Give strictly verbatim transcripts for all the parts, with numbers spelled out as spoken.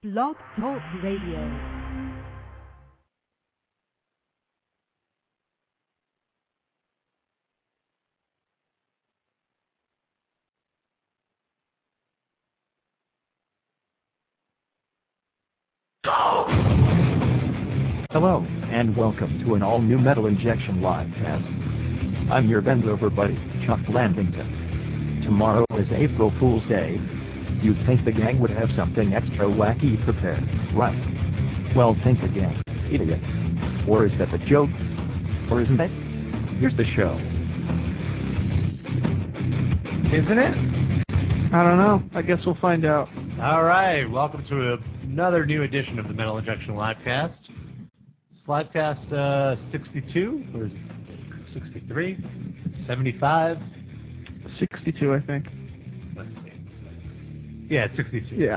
Blog Talk Radio. Hello, and welcome to an all-new Metal Injection livecast. I'm your bend-over buddy, Chuck Landington. Tomorrow is April Fool's Day. You'd think the gang would have something extra wacky prepared, right? Well, think again, idiot. Or is that the joke? Or isn't it? Here's the show. Isn't it? I don't know. I guess we'll find out. All right, welcome to a, another new edition of the Metal Injection livecast. Livecast uh, sixty-two, or is it sixty-three, seventy-five? sixty-two, I think. Let's see. Yeah, it's sixty-two. Yeah.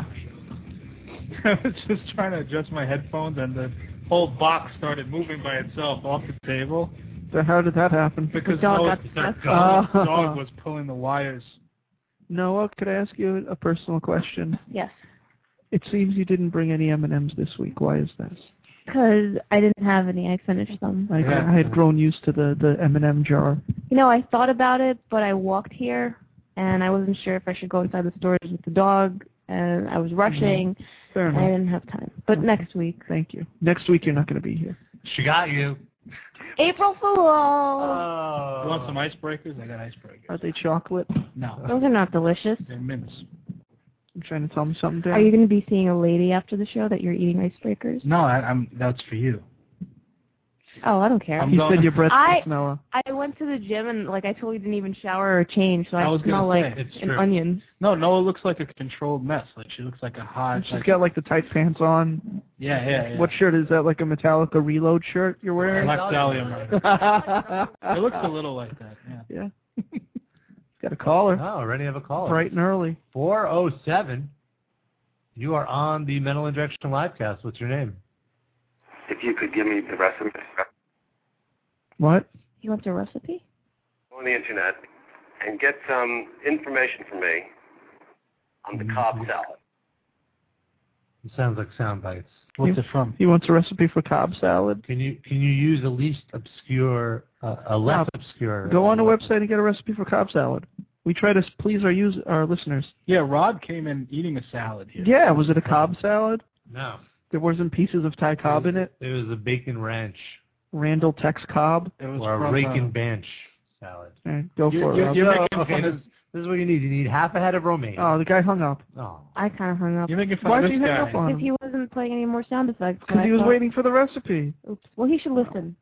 I was just trying to adjust my headphones, and the whole box started moving by itself off the table. So how did that happen? Because dog Noah, got the Uh, dog was pulling the wires. Noah, could I ask you a personal question? Yes, It seems you didn't bring any M and M's this week. Why is this? because I didn't have any. I finished them. Like, Yeah. I had grown used to the, the M and M jar. You know, I thought about it, but I walked here, and I wasn't sure if I should go inside the stores with the dog, and I was rushing, Fair and I enough. didn't have time. But Okay. next week. Thank you. Next week you're not going to be here. She got you. April Fool! Oh. You want some icebreakers? I got icebreakers. Are they chocolate? No, Those are not delicious. they're mints. You trying to tell me something, Dan? Are you going to be seeing a lady after the show that you're eating icebreakers? No, I, I'm. That's for you. Oh, I don't care. I'm You going- said your breath I- smells, Noah. I went to the gym, and, like, I totally didn't even shower or change, so I, I was smell gonna like say, it's an true. onion. No, Noah looks like a controlled mess. Like she looks like a hot. She's like, got like the tight pants on. yeah, yeah, yeah. What shirt is that? Like a Metallica Reload shirt you're wearing? Black Dahlia. yeah. It looks a little like that. Yeah. Got a caller. Oh, already have a call. Bright and early. four oh seven. You are on the Metal Injection livecast. What's your name? If you could give me the recipe What? You want a recipe? on the internet and get some information from me on the Cobb salad. It sounds like sound bites. What's it from? He wants a recipe for Cobb salad. Can you can you use a least obscure, uh, a less Cobb. obscure? Go on the uh, website and get a recipe for Cobb salad. We try to please our use our listeners. Yeah, Rod came in eating a salad here. Yeah, was it a Cobb salad? No, There wasn't pieces of Thai Cobb in it. it was a bacon ranch Randall Tex Cobb. It was or a from, rakin uh, bench salad. All right, go You're- for it. you're- Rob. you're So, making okay, fun this, of- this is what you need. You need half a head of romaine. Oh, the guy hung up. Oh. I kind of hung up. You're making fun Why of did this you hang guy. up on If him? he wasn't playing any more sound effects. so Because I he was thought- waiting for the recipe. Oops. Well, he should listen.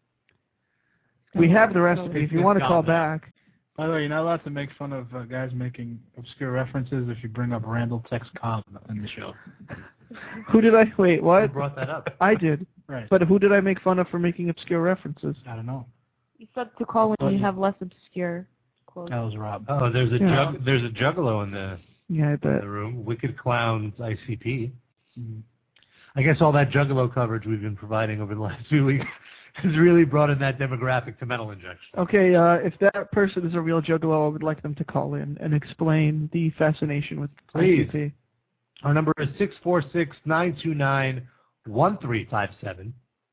We have the recipe. If you want to call back. By the way, you're not allowed to make fun of uh, guys making obscure references if you bring up Randall Tex Cobb in the show. Who did I wait? Who What? brought that up? I did. Right. But who did I make fun of for making obscure references? I don't know. You said to call when But you you- have less obscure quotes. That was Rob. Oh, there's a Yeah. jug, there's a juggalo in the, Yeah, I in bet. the room. Wicked Clowns I C P. Mhm. I guess all that juggalo coverage we've been providing over the last few weeks has really brought in that demographic to Metal Injection. Okay, uh, if that person is a real juggalo, I would like them to call in and explain the fascination with Please. I C P. Our number is six four six, nine two nine, one three five seven.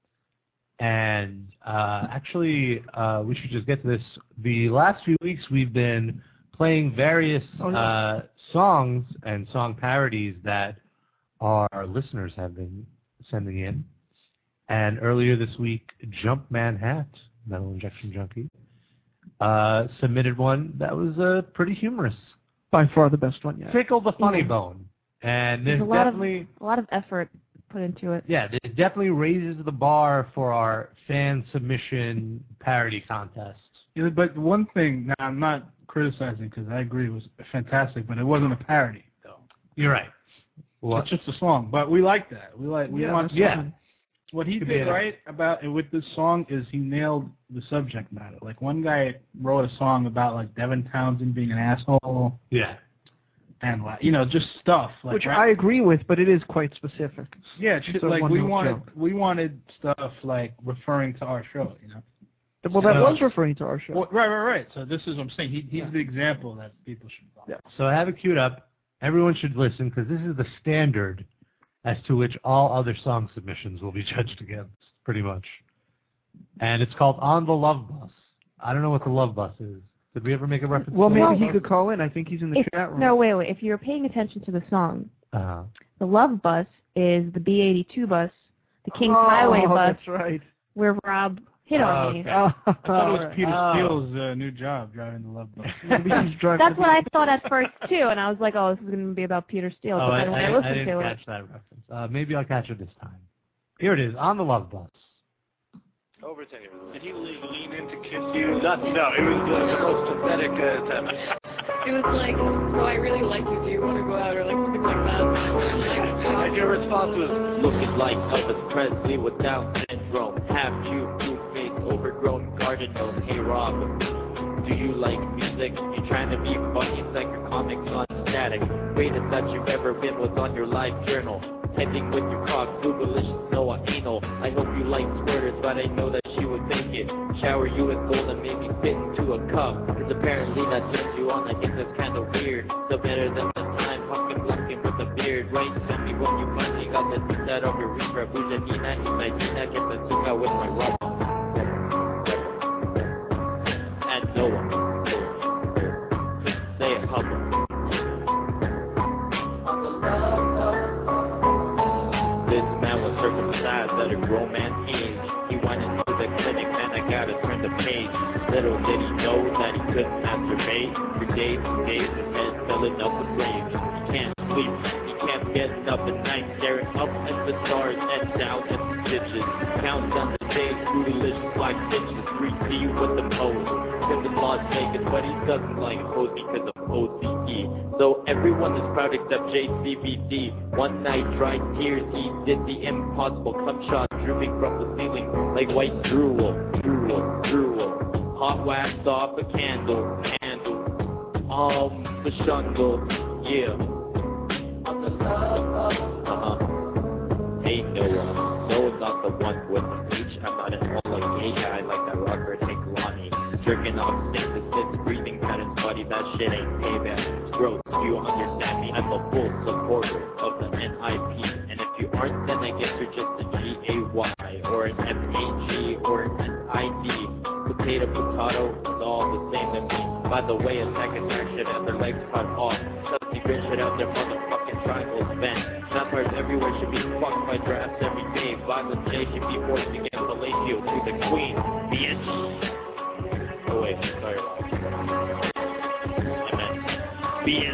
And uh, actually, uh, we should just get to this. The last few weeks we've been playing various Oh, yeah. uh, songs and song parodies that our listeners have been sending in. And earlier this week, Jumpman Hat, Metal Injection Junkie, uh, submitted one that was uh, pretty humorous. By far the best one yet. Tickle the funny Yeah. bone. And There's there's a lot of definitely... a lot of effort put into it. Yeah, this definitely raises the bar for our fan submission parody contest. Yeah, but one thing, now I'm not criticizing because I agree it was fantastic, but it wasn't a parody though. You're right. What? It's just a song, but we like that. We like we Yeah, want that's yeah. fine. What he Could be did it. right about with this song is he nailed the subject matter. Like one guy wrote a song about like Devin Townsend being an asshole Yeah. and like you know just stuff like Which right- I agree with, but it is quite specific. yeah it's just it's a like we one-note wanted joke. we wanted stuff like referring to our show, you know. Well, that So- was referring to our show. Well, right, right, right. So this is what I'm saying. He, he's Yeah. the example that people should follow. Yeah. So I have it queued up. Everyone should listen because this is the standard as to which all other song submissions will be judged against, pretty much. And it's called On the Love Bus. I don't know what the Love Bus is. Did we ever make a reference Well, to maybe that? he could call in. I think he's in the If, chat room. no, wait, wait. If you're paying attention to the song, Uh-huh. the Love Bus is the B eighty-two bus, the Kings oh, Highway bus, that's right. where Rob hit Oh, on me. okay. Oh, I thought it was Peter oh. Steele's uh, new job, driving the Love Bus. Maybe he's driving That's the- what I thought at first, too, and I was like, oh, this is going to be about Peter Steele. Oh, but I, then when I, I, I listened didn't to it, catch that reference. Uh, maybe I'll catch it this time. Here it is, On the Love Bus. Over to him. Did he lean in to kiss you? Not, no, it was the, the most pathetic uh, time. It was like, so I really like you, do you want to go out, or like something like that. And your response was, looking like Elvis Presley with Down syndrome, half Jew, blue face, overgrown garden gnome. Hey Rob, do you like music? You trying to be funny? It's like your comics on static. Greatest that you've ever been was on your live journal. Typing with your cock, Googleicious, Noah anal. I hope you like squirters, but I know that she would make it. Shower you with gold and maybe fit into a cup. Cause apparently that turns you on. I think that's kinda weird. So better than the time, pumpkin blumpkin with a beard. Right, tell me when you finally got the suit out of your reaper. Bujanina, Isadina, get the suit out with my rubber. And Noah. Say it public. This man was circumcised at a grown man's age. He went into the clinic, man, I gotta turn the page. Little did he know that he couldn't masturbate. For days and days, the man filling up the flames. He can't sleep, he can't get up at night, staring up at the stars and down at the stitches. Counts on the days, bootylicious like stitches. three D with the pose. Lives in Las Vegas, but he doesn't like pose because of O C E. So everyone is proud except J C V D. One night, dry tears, he did the impossible. Cum shot drooping from the ceiling like white drool, drool, drool. Hot wax off a candle, candle. Um, the shundle, yeah. Uh-huh. Hey Noah, Noah's not the one with the bleach. I'm not an all like gay guy like that rocker Hank Lonnie. Jerking off synthesis, breathing out his body, that shit ain't payback. It's gross, do you understand me? I'm a full supporter of the N I P. And if you aren't, then I guess you're just a G A Y, or an F A G, or an S I D. Potato, potato, it's all the same to me. By the way, attack attack shit have their legs cut off. Chelsea grit should have their motherfucking triangles bent. Vampires everywhere should be fucked by drafts every day. Violent J should be forced to get fellatio to the queen, bitch. Oh wait, sorry. I meant being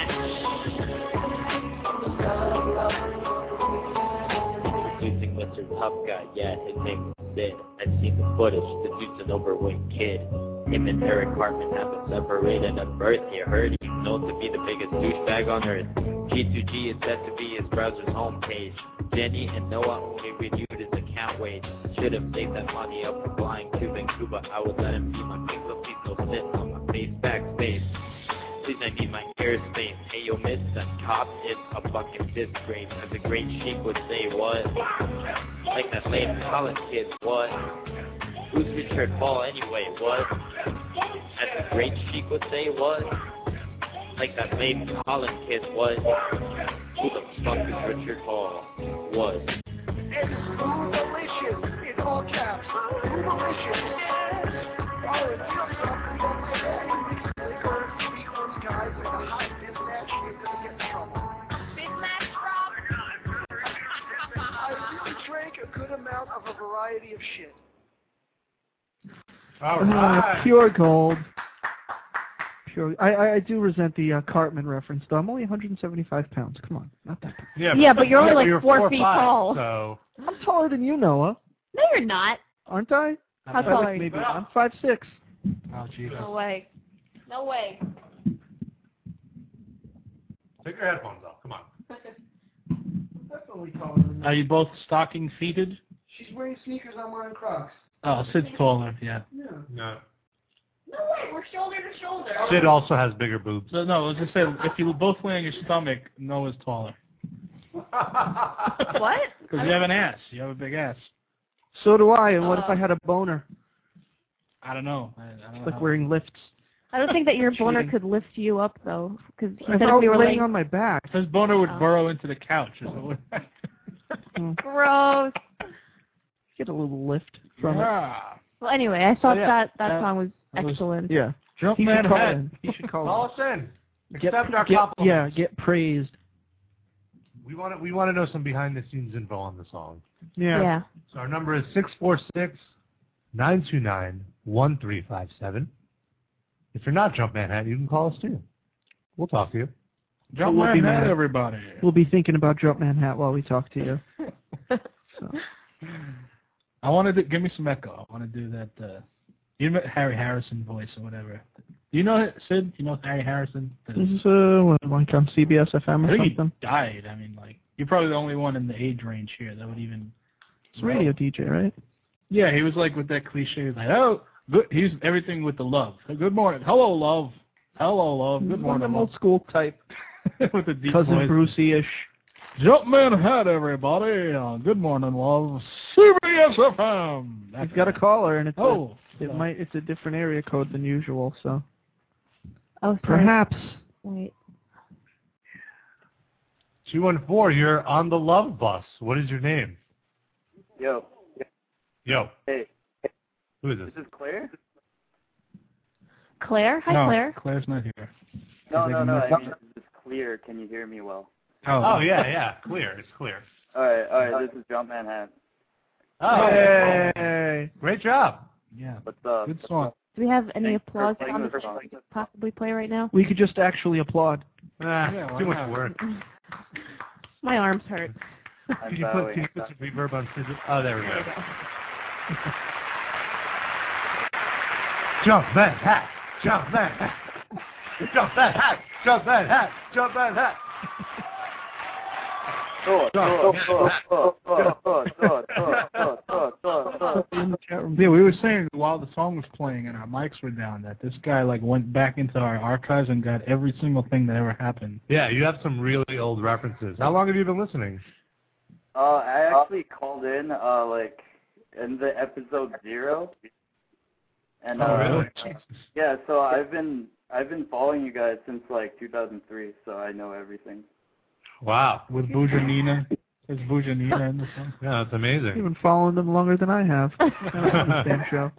Introducing Mister Tough Guy, yeah, his name is Sid. I've seen the footage, the dude's an overweight kid. Him and Eric Cartman have been separated at birth. You heard he's known to be the biggest douchebag on earth. G two G is said to be his browser's homepage. Jenny and Noah only renewed his account wage. Should have saved that money up for flying to Vancouver. I would let him be my king, so please no sit on my face, backspace. Please, I need my airspace. Hey, yo, miss, that cop is a fucking disgrace. As a great sheep would say, what? Like that lame college kid, what? Who's Richard Hall anyway, what? As a great sheep would say, what? Like that lame college kid, what? Who the fuck is Richard Hall? What? It's Boobalicious, in all caps. Boobalicious. Oh, it feels something that my daddy makes liquor, speak those guys like a hot mismatch, you're gonna get in trouble. Mismatch, Rob? I really drank a good amount of a variety of shit. All Uh, right. pure gold. Pure. I, I, I do resent the uh, Cartman reference, though. I'm only one hundred seventy-five pounds. Come on, not that bad. Yeah, Yeah, but you're only like you're four, four feet five, tall. So I'm taller than you, Noah. No, you're not. Aren't I? How I tall like are you? maybe I'm five six. oh Jesus. No way. No way. Take your headphones off, come on. Definitely taller than Are you both stocking feeted? She's wearing sneakers. I'm wearing Crocs. Oh, Sid's taller. Yeah. Yeah. No. No way, we're shoulder to shoulder. Sid also has bigger boobs. So, no, I was just saying, if you were both wearing your stomach, Noah's taller. What? Because you have an ass. You have a big ass. So do I. And what if Uh, I had a boner? I don't know. I, I don't know. Like how- wearing lifts. I don't think that your boner Cheating. could lift you up, though. Because he If said I if we was were laying laying... on my back. His boner would Oh. burrow into the couch. Is what Gross. Get a little lift from it. Yeah. Well, anyway, I thought Oh, yeah. that that Uh, song was that was- excellent. Yeah. He Jumpman should call Hat. in. He should call Call in. us in. Get, Accept our get, compliments. yeah, get praised. We want to we want to know some behind the scenes info on the song. Yeah. Yeah. So our number is six four six, nine two nine, one three five seven. If you're not Jumpman Hat, you can call us too. We'll talk to you. Jumpman We'll be Hat, mad. everybody. We'll be thinking about Jumpman Hat while we talk to you. So. I wanted to give me some echo. I want to do that. Uh, you know Harry Harrison voice or whatever. Do you know it, Sid? You know Harry Harrison? The, This is uh, what, like on C B S F M I or think something. he died. I mean, like you're probably the only one in the age range here that would even. It's a radio D J, right? Yeah, he was like with that cliche, like oh, good. He's everything with the love. Good morning, hello, love. Hello, love. Good One of morning, them love. old school type. with the deep Cousin voice. Brucey-ish. Jumpman Hat, everybody. Uh, good morning, love. C B S F M. He's got a caller, and it's Oh, a, it might it's a different area code than usual. So Oh, sorry. perhaps. Wait. two one four, you're on the Love Bus. What is your name? Yo. Yo. Hey. Who is this? This is Claire? Claire? Hi, no, Claire. Claire's not here. No, Is no, it no. not- I mean, this is clear. Can you hear me well? Oh, Oh, yeah, yeah. Clear. It's clear. All right, all right. This is Jumpman Hat. Oh, Hey. great job. yeah. What's up? Good song. Do we have any Thanks for applause playing on this this song. we could possibly play right now? We could just actually applaud. Ah, Yeah, why too much not? work. My arms hurt. I'm Can you, put, sorry. can you put some reverb on Sid? Oh, there we go. Jumpman Hat. Jumpman Hat. Jumpman Hat. Jumpman Hat. Jumpman Hat. Thor, Thor, Thor, Thor, Thor, Thor, Thor, Thor, Thor, Thor, Thor. In the chat room. Yeah, we were saying while the song was playing and our mics were down that this guy like went back into our archives and got every single thing that ever happened. Yeah, you have some really old references. How long have you been listening? Uh, I actually called in, uh, like, in the episode zero. And, uh, Oh, really? yeah, so I've been, I've been following you guys since, like, two thousand three, so I know everything. Wow. With Bouja Nina. Is Bouja Nina in the song? Yeah, that's amazing. You've been following them longer than I have. I don't understand, show.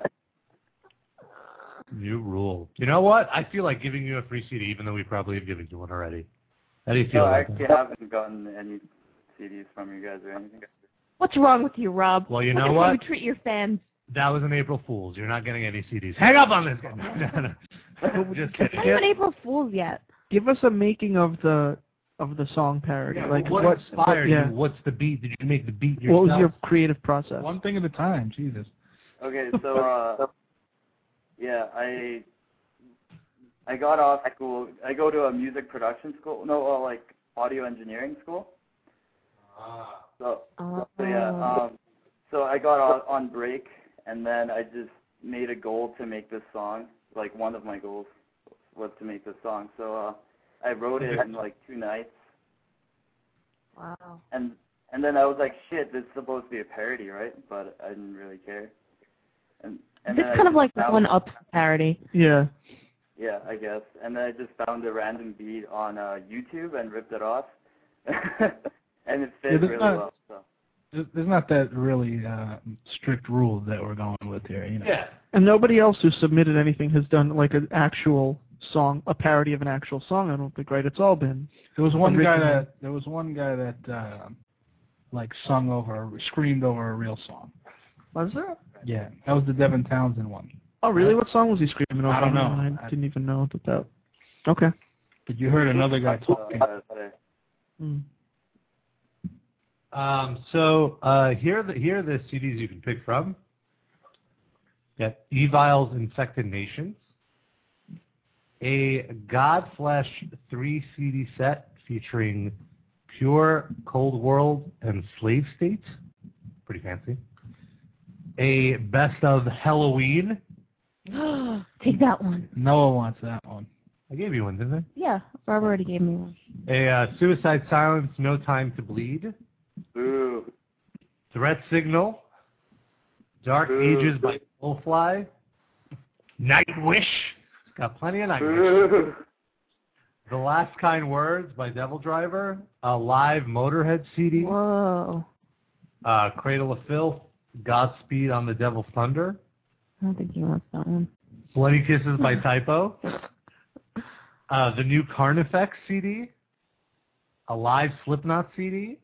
You rule. You know what? I feel like giving you a free C D, even though we probably have given you one already. How do you feel No, I about actually that? haven't gotten any C Ds from you guys or anything. What's wrong with you, Rob? Well, you Look know at what? how you treat your fans. That was an April Fool's. You're not getting any C Ds. Hang up on this guy. No, no. Just kidding. Not even April Fool's yet. Give us a making of the of the song parody. Yeah, like what, what inspired what, yeah. you? What's the beat? Did you make the beat yourself? What was your creative process? One thing at a time, Jesus. Okay, so, uh, yeah, I, I got off school. I go to a music production school. No, uh, like, audio engineering school. Ah. So, Oh. so yeah, um, so I got on, on break, and then I just made a goal to make this song. Like, one of my goals was to make this song. So, uh, I wrote it in, like, two nights. Wow. And and then I was like, shit, this is supposed to be a parody, right? But I didn't really care. And, and This then I kind of just like the found- One Up parody. Yeah. Yeah, I guess. And then I just found a random beat on uh, YouTube and ripped it off. And it fit Yeah, there's really not- well. So. There's there's not that really uh, strict rule that we're going with here, you know. Yeah. And nobody else who submitted anything has done like an actual song, a parody of an actual song. I don't think, right? It's all been. There was one guy original. that there was one guy that uh, like sung over, screamed over a real song. Was there? Yeah, that was the Devin Townsend one. Oh, really? What song was he screaming over? I don't know. I didn't even know that. that. Okay. But you heard another guy talking. Mm. Um, so uh, here are the here are the C Ds you can pick from. You got Evil's Infected Nations, a Godflesh three C D set featuring Pure, Cold World, and Slave State. Pretty fancy. A Best of Halloween. Take that one. Noah wants that one. I gave you one, didn't I? Yeah, Rob already gave me one. A uh, Suicide Silence, No Time to Bleed. Boo. Threat Signal. Dark Boo. Ages by Soulfly. Nightwish. Got plenty of Nightwish. Boo. The Last Kind Words by Devil Driver. A live Motorhead C D. Whoa. Uh, Cradle of Filth, Godspeed on the Devil Thunder. I don't think he wants that one. Bloody Kisses by Typo. Uh, the new Carnifex C D. A live Slipknot C D.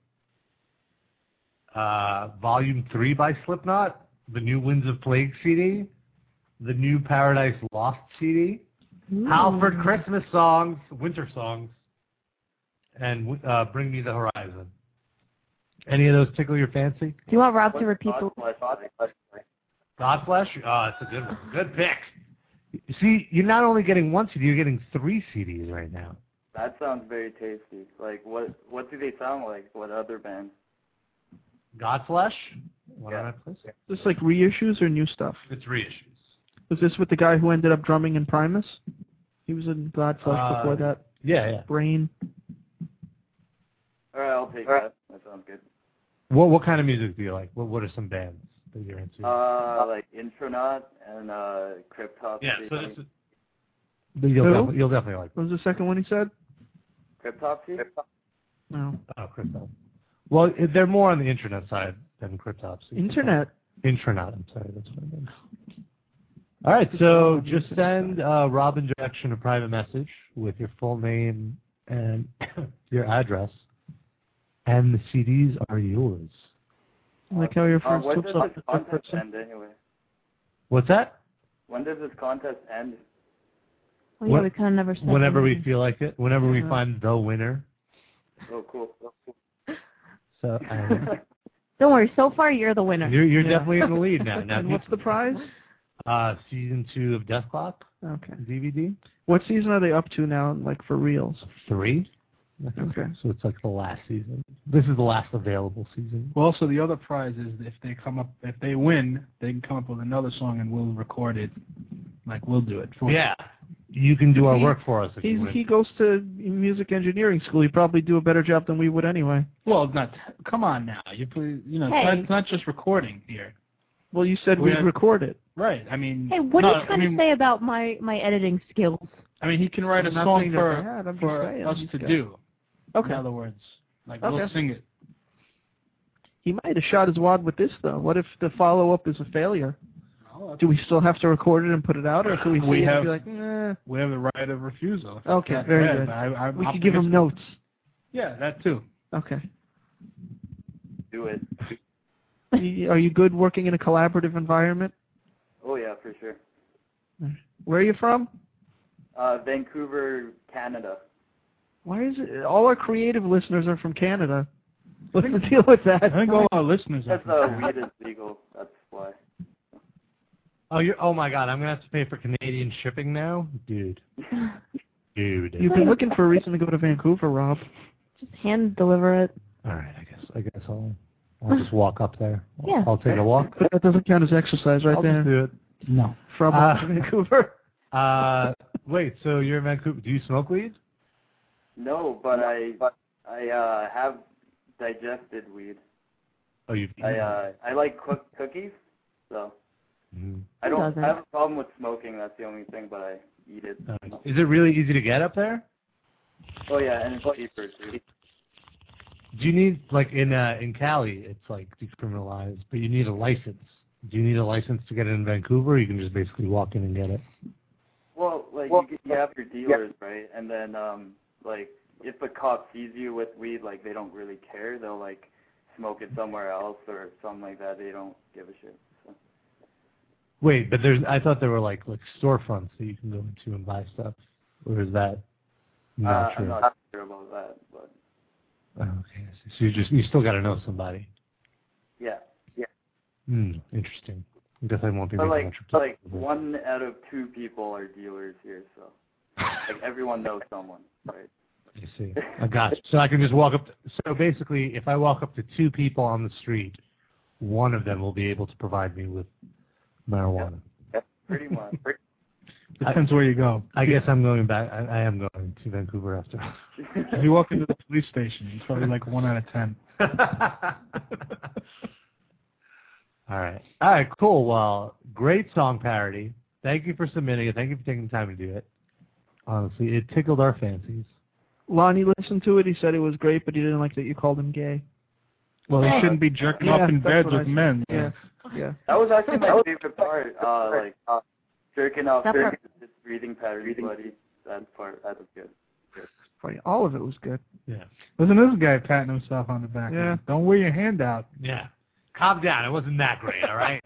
Uh, Volume three by Slipknot. The new Winds of Plague C D. The new Paradise Lost C D. Ooh. Halford Christmas songs, winter songs, and uh, Bring Me the Horizon. Any of those tickle your fancy? Do you want Rob to repeat the... Godflesh? Oh, that's a good one. Good pick. See, you're not only getting one C D, you're getting three C Ds right now. That sounds very tasty. Like, what what do they sound like? What other bands? Godflesh? What Yeah. am I placing? Is this like reissues or new stuff? It's reissues. Was this with the guy who ended up drumming in Primus? He was in Godflesh Uh, before that. Yeah, yeah. Brain. All right, I'll take that. That sounds good. What what kind of music do you like? What what are some bands that you're into? Uh, like Intronaut and uh, Cryptopsy. yeah, so this is. You'll, Who? definitely, you'll definitely like. What was the second one he said? Cryptopsy? No. Oh, Crypto. Well, they're more on the internet side than Cryptopsy. Internet. Intranet, I'm sorry, that's what I meant. All right, so just send uh, Robin Jackson a private message with your full name and your address, and the C Ds are yours. I like how your Uh, friend when flips does off this the third contest person. end anyway? What's that? When does this contest end? Oh, yeah, What- we kind of never said Whenever we anything. feel like it, whenever we Yeah. find the winner. Oh, cool. Oh, cool. So um, Don't worry, so far you're the winner. you're you're Yeah. definitely in the lead now. Now, And what's the prize? uh, season two of Death Clock Okay. D V D? What season are they up to now, like for reals? Three. I think. Okay. So it's like the last season. This is the last available season. Well, so the other prize is if they come up, if they win, they can come up with another song and we'll record it. Like we'll do it. For Yeah. You can do our He- work for us if you He's, win. he goes to music engineering school. He'd probably do a better job than we would anyway. Well, not. Come on now. You please, you know, it's, Hey. not, it's not just recording here. Well, you said We we'd had- record it. Right. I mean. Hey, what no, are you trying I mean, to say about my, my editing skills? I mean, he can write a I'm not song saying they're for bad, I'm just for saying, us he's to got- do. Okay. In other words, like Okay. we'll sing it. He might have shot his wad with this, though. What if the follow-up is a failure? Oh, Do we still have to record it and put it out, or can we, We see it have- and be like, nah? We have the right of refusal. Okay, Yeah, very yeah, good. I, I, We I'm could give him optimistic. notes. Yeah, that too. Okay. Do it. You- Are you good working in a collaborative environment? Oh, yeah, for sure. Where are you from? Uh, Vancouver, Canada. Why is it all our creative listeners are from Canada? What's the deal with that? I think all our listeners are That's from uh, Canada. weed is legal. That's why. Oh, you're. Oh my God! I'm gonna have to pay for Canadian shipping now, dude. Dude. You've been looking for a reason to go to Vancouver, Rob. Just hand deliver it. All right. I guess. I guess I'll. I'll just walk up there. Yeah. I'll take a walk. But that doesn't count as exercise right I'll there. just do it. No. From Uh, Vancouver. Uh, wait. So you're in Vancouver? Do you smoke weed? No, but I I uh, have digested weed. Oh, you. I uh, I like cook cookies, so Mhm. I Who don't doesn't? have a problem with smoking. That's the only thing, but I eat it. Nice. Is it really easy to get up there? Oh yeah, and it's cheaper too. Do you need like in uh, in Cali? It's like decriminalized, but you need a license. Do you need a license to get it in Vancouver? Or you can just basically walk in and get it. Well, like you, get- you have your dealers, right? And then um, like if a cop sees you with weed, like they don't really care. They'll like smoke it somewhere else or something like that. They don't give a shit. So. Wait, but there's. I thought there were like like storefronts that you can go into and buy stuff. Or is that not uh, true? I'm not sure about that, but Oh, okay. I see. So you just you still got to know somebody. yeah. Hmm. Interesting. I guess I won't be But making like much of like it. one out of two people are dealers here, so like everyone knows someone, right? I see. I got you. So I can just walk up. To, so basically, if I walk up to two people on the street, one of them will be able to provide me with marijuana. Yep, pretty much. Depends where you go. I guess I'm going back. I, I am going to Vancouver after. If you walk into the police station, it's probably like one out of ten. All right. All right, cool. Well, great song parody. Thank you for submitting it. Thank you for taking the time to do it. Honestly, it tickled our fancies. Lonnie listened to it. He said it was great, but he didn't like that you called him gay. Well, they Hey. shouldn't be jerking Yeah, off in that's bed what I with said. men. Yeah, yeah. That was actually my favorite part. Uh, like uh, jerking off, That part- just breathing patterns, buddy. That part, that was good. Funny. All of it was good. Yeah. Listen to this guy patting himself on the back. Yeah. Don't wear your hand out. Yeah. Calm down. It wasn't that great, all right?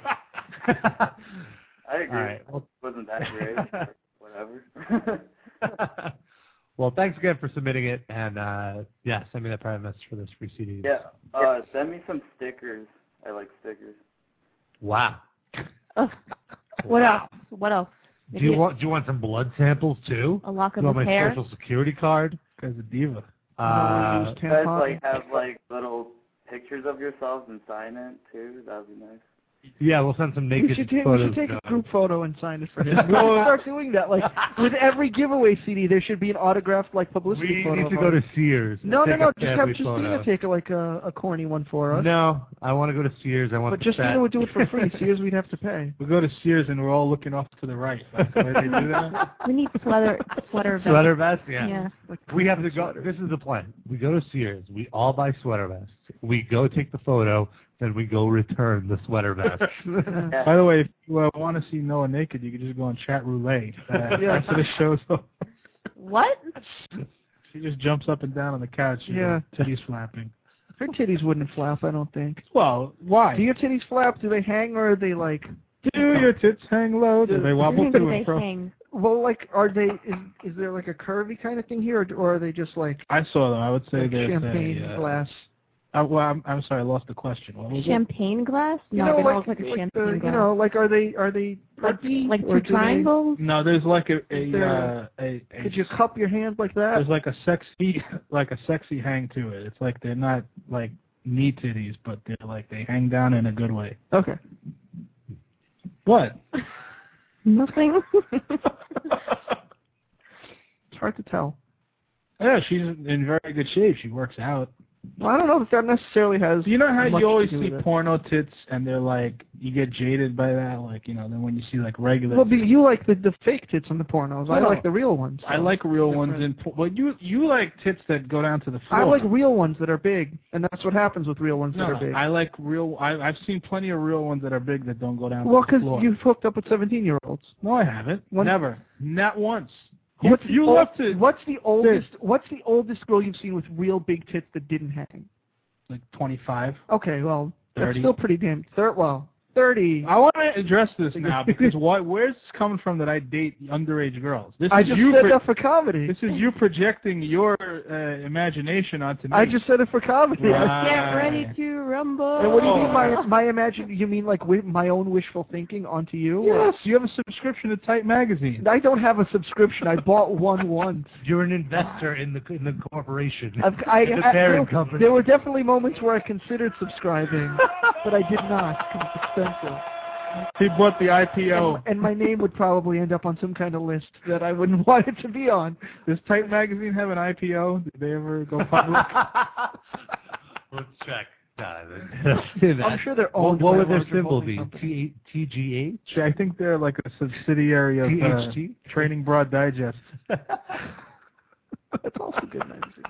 I agree. All right. Well, Wasn't that great? Or whatever. well, thanks again for submitting it, and uh, yeah, send me that private message for this free C D. Yeah. Uh, send me some stickers. I like stickers. Wow. Ugh. What else? What else? Do you want do you want some blood samples too? a lock Do of you want his my hair? social security card? Guy's a diva. Uh, You guys like have like little pictures of yourselves and sign it too. That would be nice. yeah, we'll send some We naked should, take, we photos. should take going. a group photo and sign it for him. We should start doing that. Like with every giveaway C D, there should be an autographed like publicity We photo. need to of go us. to Sears. and No, no, take no. a Just have family Justina photo. take a, like a, a corny one for us. No, I want to go to Sears. I want But the Justina fat- would do it for free. Sears, we'd have to pay. We go to Sears and we're all looking off to the right. Like the way they do that. We need sweater sweater vest. Sweater vest, yeah. Yeah. Like We have to go. sweater. This is the plan. We go to Sears. We all buy sweater vests. We go take the photo. Then we go return the sweater vest. By the way, if you uh, want to see Noah naked, you can just go on Chat Roulette. Uh, Yeah. After the show's over. What? She just jumps up and down on the couch. You Yeah. know, titties flapping. Her titties wouldn't flap, I don't think. Well, why? Do your titties flap? Do they hang or are they like? Do your tits hang low? Do they wobble to They and fro? hang. Well, like, are they? Is, is there like a curvy kind of thing here, or, or are they just like, I saw them. I would say like there's champagne a, uh, glass? Uh, well, I'm, I'm sorry, I lost the question. What was it? Champagne glass? You No, know, they don't like, look like a like champagne the, glass. you know, like are they are they like, pudgy, like or two do they- triangles? No, there's like a a, there- uh, a, a Could you cup your hand like that? there's like a sexy like a sexy hang to it. It's like they're not like knee titties, but they're like they hang down in a good way. Okay. What? Nothing. It's hard to tell. Yeah, she's in very good shape. She works out. Well, I don't know if that necessarily has. You know how much you always to do see with it. porno tits and they're like you get jaded by that, like you know. Then when you see like regular, Well, but you like the the fake tits on the pornos. I No. like the real ones. I so like real it's ones different. in. Well, you you like tits that go down to the floor. I like real ones that are big, and that's what happens with real ones No, that are big. I like real. I, I've seen plenty of real ones that are big that don't go down well, to the because floor. you've hooked up with seventeen-year-olds. No, I haven't. When- Never. Not once. You, What's the you ol- love to What's the oldest? What's the oldest girl you've seen with real big tits that didn't hang? like twenty-five. Okay, well, that's thirty. still pretty damn. Thir- well, thirty. I want to address this now because what? Where's this coming from that I date underage girls? This I is just you. said pro- that for comedy. This is you projecting your uh, imagination onto me. I just said it for comedy. Right. Get ready to rumble. And what do you mean Oh. by my imagine? You mean like wi- my own wishful thinking onto you? Yes, you have a subscription to Type Magazine. I don't have a subscription. I bought one once. You're an investor in the in the corporation. I've, I, the I- parent there, company. there were definitely moments where I considered subscribing, but I did not because it's expensive. He bought the I P O. And, and my name would probably end up on some kind of list that I wouldn't want it to be on. Does Type Magazine have an I P O? Did they ever go public? Let's check. I'm sure they're What, owned what by would a their larger symbol holding be? company. T G H? I think they're like a subsidiary of uh, T H T? Trading Broad Digest. That's also good magazine.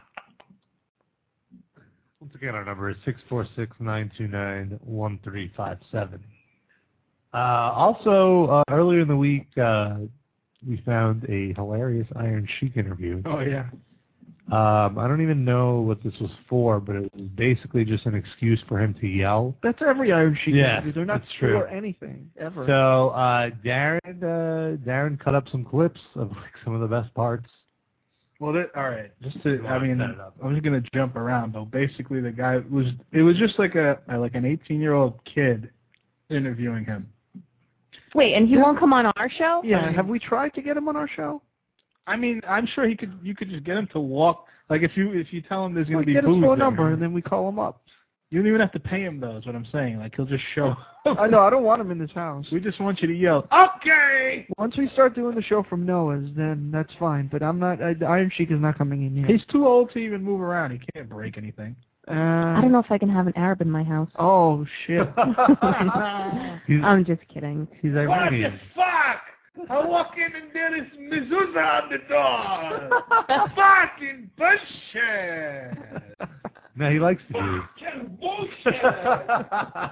Once again, our number is six four six, nine two nine, one three five seven. Uh, also, uh, earlier in the week, uh, we found a hilarious Iron Sheik interview. Oh, yeah. Um, I don't even know what this was for, but it was basically just an excuse for him to yell. That's every Iron Sheik Yeah, interview. They're not that's true. for anything, ever. So uh, Darren, uh, Darren cut up some clips of like some of the best parts. Well, that, all right. Just to, Go I on, mean, set it up. I'm just gonna jump around though. Basically, the guy was. It was just like a like an eighteen-year-old kid interviewing him. Wait, and he won't come on our show? Yeah, have we tried to get him on our show? I mean, I'm sure he could. You could just get him to walk. Like if you if you tell him there's gonna Well, be get his booze phone there, number and then we call him up. you don't even have to pay him though. Is what I'm saying. Like he'll just show. I know. I don't want him in this house. We just want you to yell, okay. Once we start doing the show from Noah's, then that's fine. But I'm not. I, Iron Sheik is not coming in yet. He's too old to even move around. He can't break anything. Uh, I don't know if I can have an Arab in my house. Oh shit. I'm just kidding. He's What the Iranian. fuck? I walk in and there is mezuzah on the door. Fucking bullshit. No, he likes the Jews. Fucking bullshit.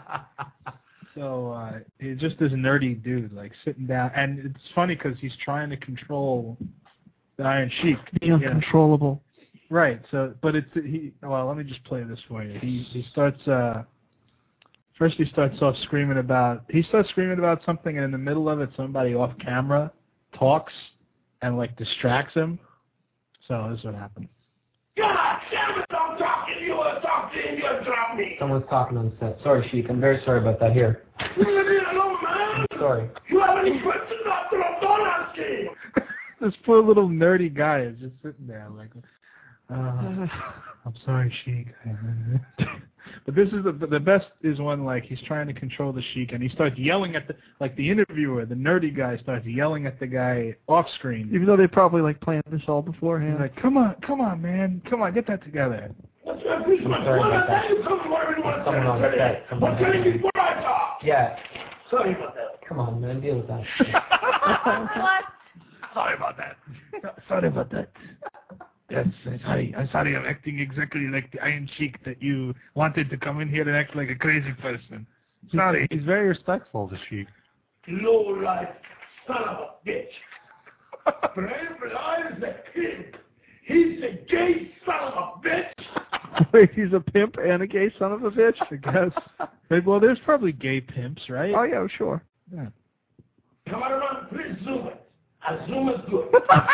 So uh, he's just this nerdy dude, like sitting down, and it's funny because he's trying to control the Iron Sheik. The uncontrollable. Right. So, but it's he. Well, let me just play this for you. He he starts. Uh, first, he starts off screaming about. He starts screaming about something, and in the middle of it, somebody off camera talks and like distracts him. So this is what happened. God damn it! I'm talking to you. I'm talking to you. You drop me. Someone's talking on the set. Sorry, Sheik. I'm very sorry about that. Here. Leave me alone, man. I'm sorry. You have any questions after I'm done asking? This poor little nerdy guy is just sitting there like, uh, I'm sorry, Sheik. But this is the the best is when like he's trying to control the Sheik and he starts yelling at the like the interviewer, the nerdy guy starts yelling at the guy off screen. Even though they probably like planned this all beforehand. He's like, come on, come on, man, come on, get that together. What's your business? I'm sorry What about the that. hell you come whatever you want to Someone on the set. Someone What's your name before I talk? Yeah. Sorry about that. Come on, man. Deal with that. What? Sorry about that. Sorry about that. Yes, I'm sorry. I'm sorry. I'm acting exactly like the Iron Sheik that you wanted to come in here and act like a crazy person. Sorry. He's very respectful, the Sheik. Low life son of a bitch. Brave lies a kid. He's a gay son of a bitch. Wait, he's a pimp and a gay son of a bitch? I guess. Maybe, well, there's probably gay pimps, right? Oh, yeah, sure. Yeah. Come on around, please zoom it. I zoom it good.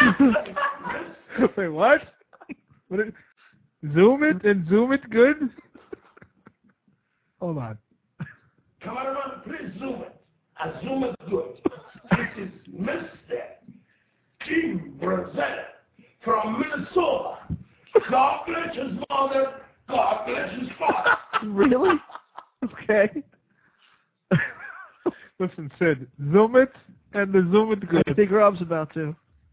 Wait, what? What is, zoom it and zoom it good? Hold on. Come on around, please zoom it. I zoom it good. This is Mister Jim Rosetta from Minnesota. God bless his mother. God bless his father. Really? Okay. Listen, Sid, zoom it and the zoom it good. I think Rob's about to.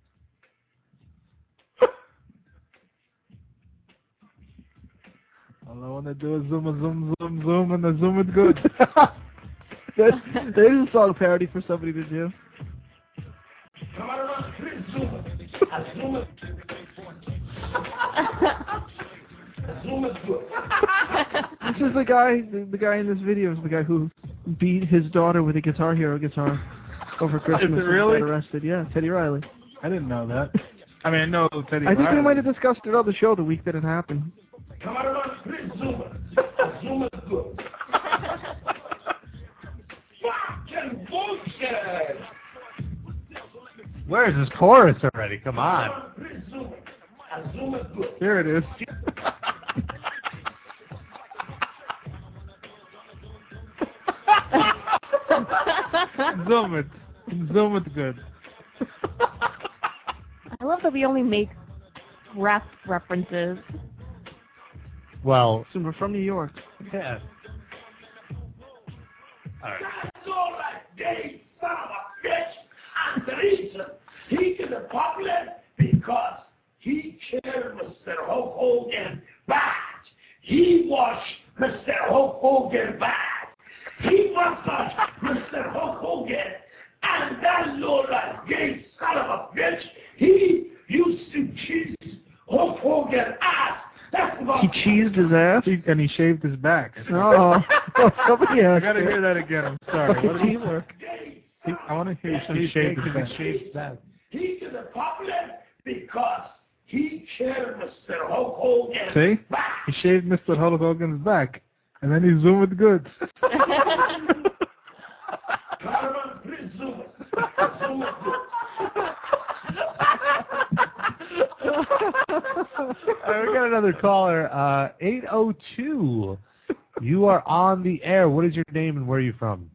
All I want to do is zoom, a zoom, zoom, zoom, and the zoom it good. There's, there's a song parody for somebody to do. Come on around, please zoom it. I zoom it. I zoom it good. This is the guy, the, the guy in this video is the guy who beat his daughter with a Guitar Hero guitar over Christmas. Is it really? And got arrested. Yeah, Teddy Riley. I didn't know that. I mean, I know Teddy I think Riley. we might have discussed it on the show the week that it happened. Come on around, please zoom it. I zoom it good. Fucking bullshit. Where is this chorus already? Come on. Please zoom it. I zoom it good. There it is. Zoom it. Zoom it good. I love that we only make rap references. Well, so we're from New York. Yeah. All right. That's all that gay son of a bitch. And the reason he is popular because he cheered Mister Hulk Hogan bad. He washed Mister Hulk Hogan bad. He massaged Mister Hulk Hogan, and that low-life gay son of a bitch, he used to cheese Hulk Hogan ass. That's about He cheesed his ass? He, and he shaved his back. Oh, somebody I asked gotta it. hear that again. I'm sorry. Fucking What did he teamwork. He, I want to hear you say he shaved his back. Shaved back. He is popular because he cheered Mister Hulk Hogan See? back. He shaved Mister Hulk Hogan's back, and then he zoomed it good. Caravan, please zoom it. Zoom it good. All right, we got another caller. Uh, eight oh two. You are on the air. What is your name and where are you from?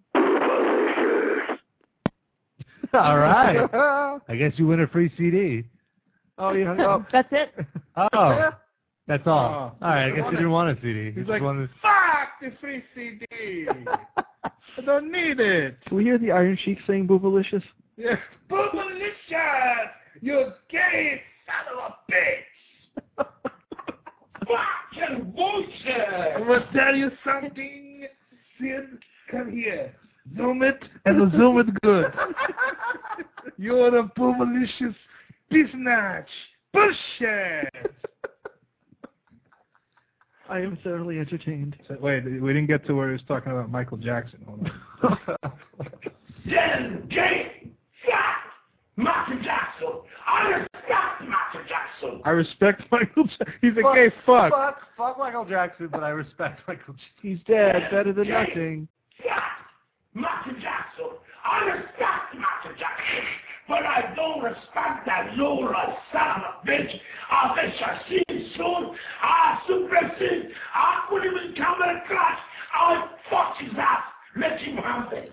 All right. I guess you win a free C D. Oh, you hung up. That's it? Oh, that's all. Oh. All right, I guess you didn't want a C D. You He's just like, wanted... fuck the free C D. I don't need it. Can we hear the Iron Sheik saying Boobalicious? Yeah. Boobalicious, you gay son of a bitch. Fucking bullshit. I'm gonna tell you something, Sid. Come here. Zoom it and zoom it good. You're a boobalicious business. Bullshit. I am thoroughly entertained. So, wait, we didn't get to where he was talking about Michael Jackson. Hold on. Then gay, fat, Michael Jackson. I respect Michael Jackson. I respect Michael Jackson. He's a Fuck, gay fuck. Fuck, fuck Michael Jackson, but I respect Michael Jackson. He's dead, better than nothing. Fat, Michael Jackson. I respect Michael Jackson. But I don't respect that little son of a bitch. I bet I see him soon. I suppress I put him in camera class. I'll fuck his ass. Let him have it.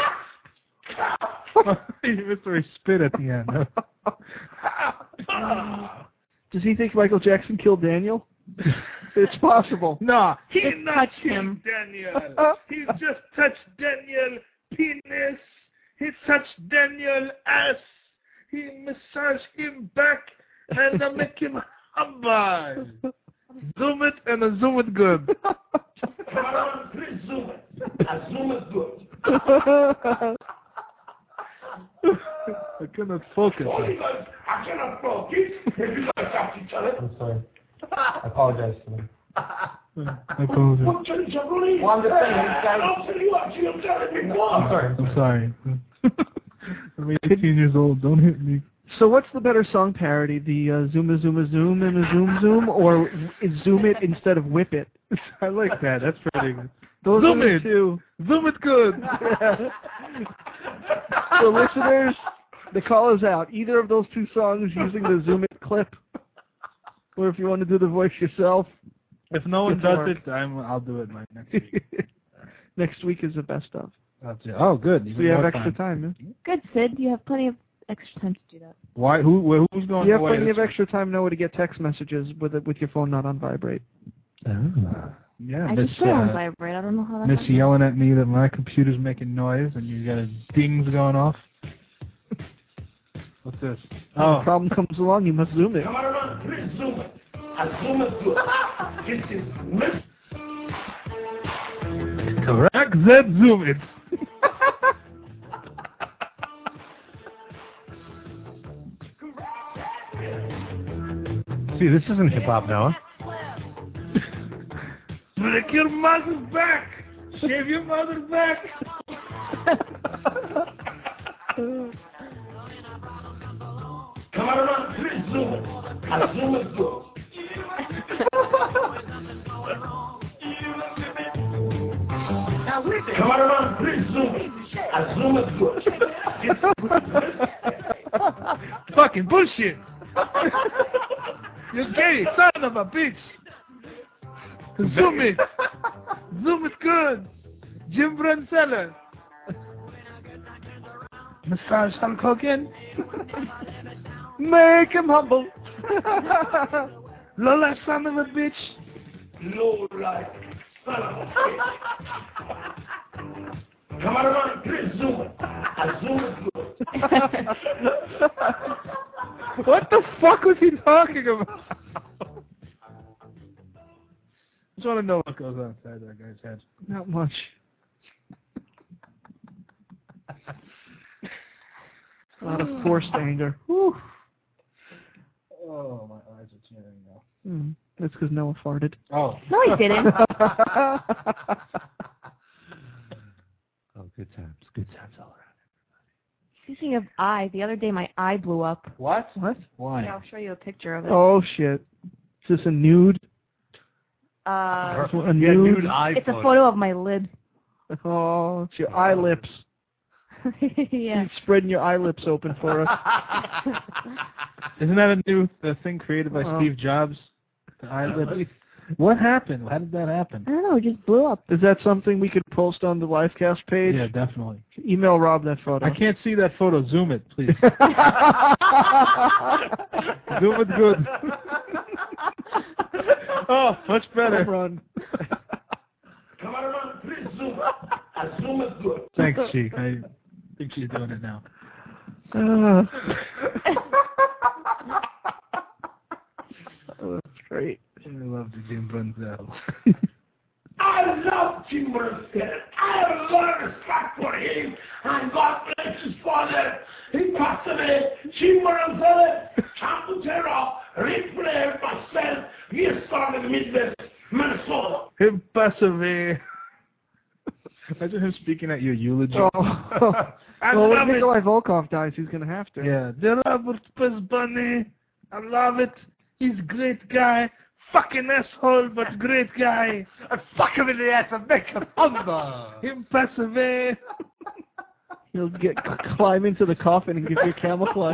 Mister He spit at the end. Does he think Michael Jackson killed Daniel? It's possible. No, he Just not touched killed him. Daniel. He just touched Daniel penis. He touched Daniel ass. He massaged him back and I make him humble. Zoom it and a zoom it good. Come on, please zoom it. I zoom it good. I cannot focus. Oh, you guys, I cannot focus if you guys talk to each other. I'm sorry. I apologize to them. I apologize. What are you telling? Well, I'm just saying, these guys- I'm telling you what you're telling me. I'm sorry. I'm sorry. I'm eighteen years old. Don't hit me. So what's the better song parody? The uh, Zoom a Zoom a Zoom and a Zoom Zoom, or Zoom it instead of Whip It? I like that. That's pretty good. Those Zoom are the it. two. Zoom it good. So listeners, the call is out. Either of those two songs using the Zoom It clip, or if you want to do the voice yourself. If no one Good does work. it, I'm, I'll do it my next week. Next week is the best of. That's it. Oh, good. So Even you have more extra time. Yeah? Good, Sid. You have plenty of extra time to do that. Why? Who? wh- Who's going You have away? plenty this of extra time, Noah, to get text messages with it, with your phone not on vibrate. week? Yeah, I Miss just put it on uh, vibrate. I don't know how that Miss happened. yelling at me that my computer's making noise and you got a dings going off. What's this? When Oh, the problem comes along, you must zoom it. Come on, please zoom it. I zoom it good. This is Miss. correct. Z zoom it. See, this isn't hip hop, Noah. Break your mother's back. Shave your mother's back. Come on, please zoom it. I zoom it good. Come on, please zoom it. I zoom it good. Fucking bullshit. You're gay, son of a bitch. Zoom it. Zoom it good. Jim Brunseller. Massage some cocaine. Make him humble. Lola, son of a bitch. Low life, son of a bitch. Come on, please zoom it. I zoom it good. What the fuck was he talking about? I just want to know what goes on inside that guy's head. Not much. A lot of forced anger. Whew. Oh, my eyes are tearing now. Hmm. That's because Noah farted. Oh. No, he didn't. Oh, good times. Good times all around. Speaking of eye, the other day my eye blew up. What? What? Why? Yeah, I'll show you a picture of it. Oh, shit. Is this a nude? Uh, A Yeah, nude? nude eye it's a photo of my lid. Oh, it's your eye lips. Yeah. You're spreading your eye lips open for us. Isn't that a new uh, thing created by Oh. Steve Jobs? The eye lips. What happened? How did that happen? I don't know, it just blew up. Is that something we could post on the Livecast page? Yeah, definitely. Email Rob that photo. I can't see that photo. Zoom it, please. Zoom it good. Oh, much better. Run. Come on, please zoom it. I zoom it good. Thanks, Sheik. I think she's doing it now. Uh, oh, that's great. I love the Jim Brunzel. I love Jim Brunzel. I have a lot of respect for him. And God bless his father. He passed away. Jim Brunzel, Camputero, Rick Flair, myself. We started Midwest Minnesota. Impossible. Imagine him speaking at your eulogy. Oh. I well, love when it. Nikolai Volkov dies, he's going to have to. Yeah. The Robert Buzz Bunny. I love it. He's a great guy. Fucking asshole, but great guy. I fuck him in the ass and make him humble. Impossible. He'll get climb into the coffin and give you a camel clutch.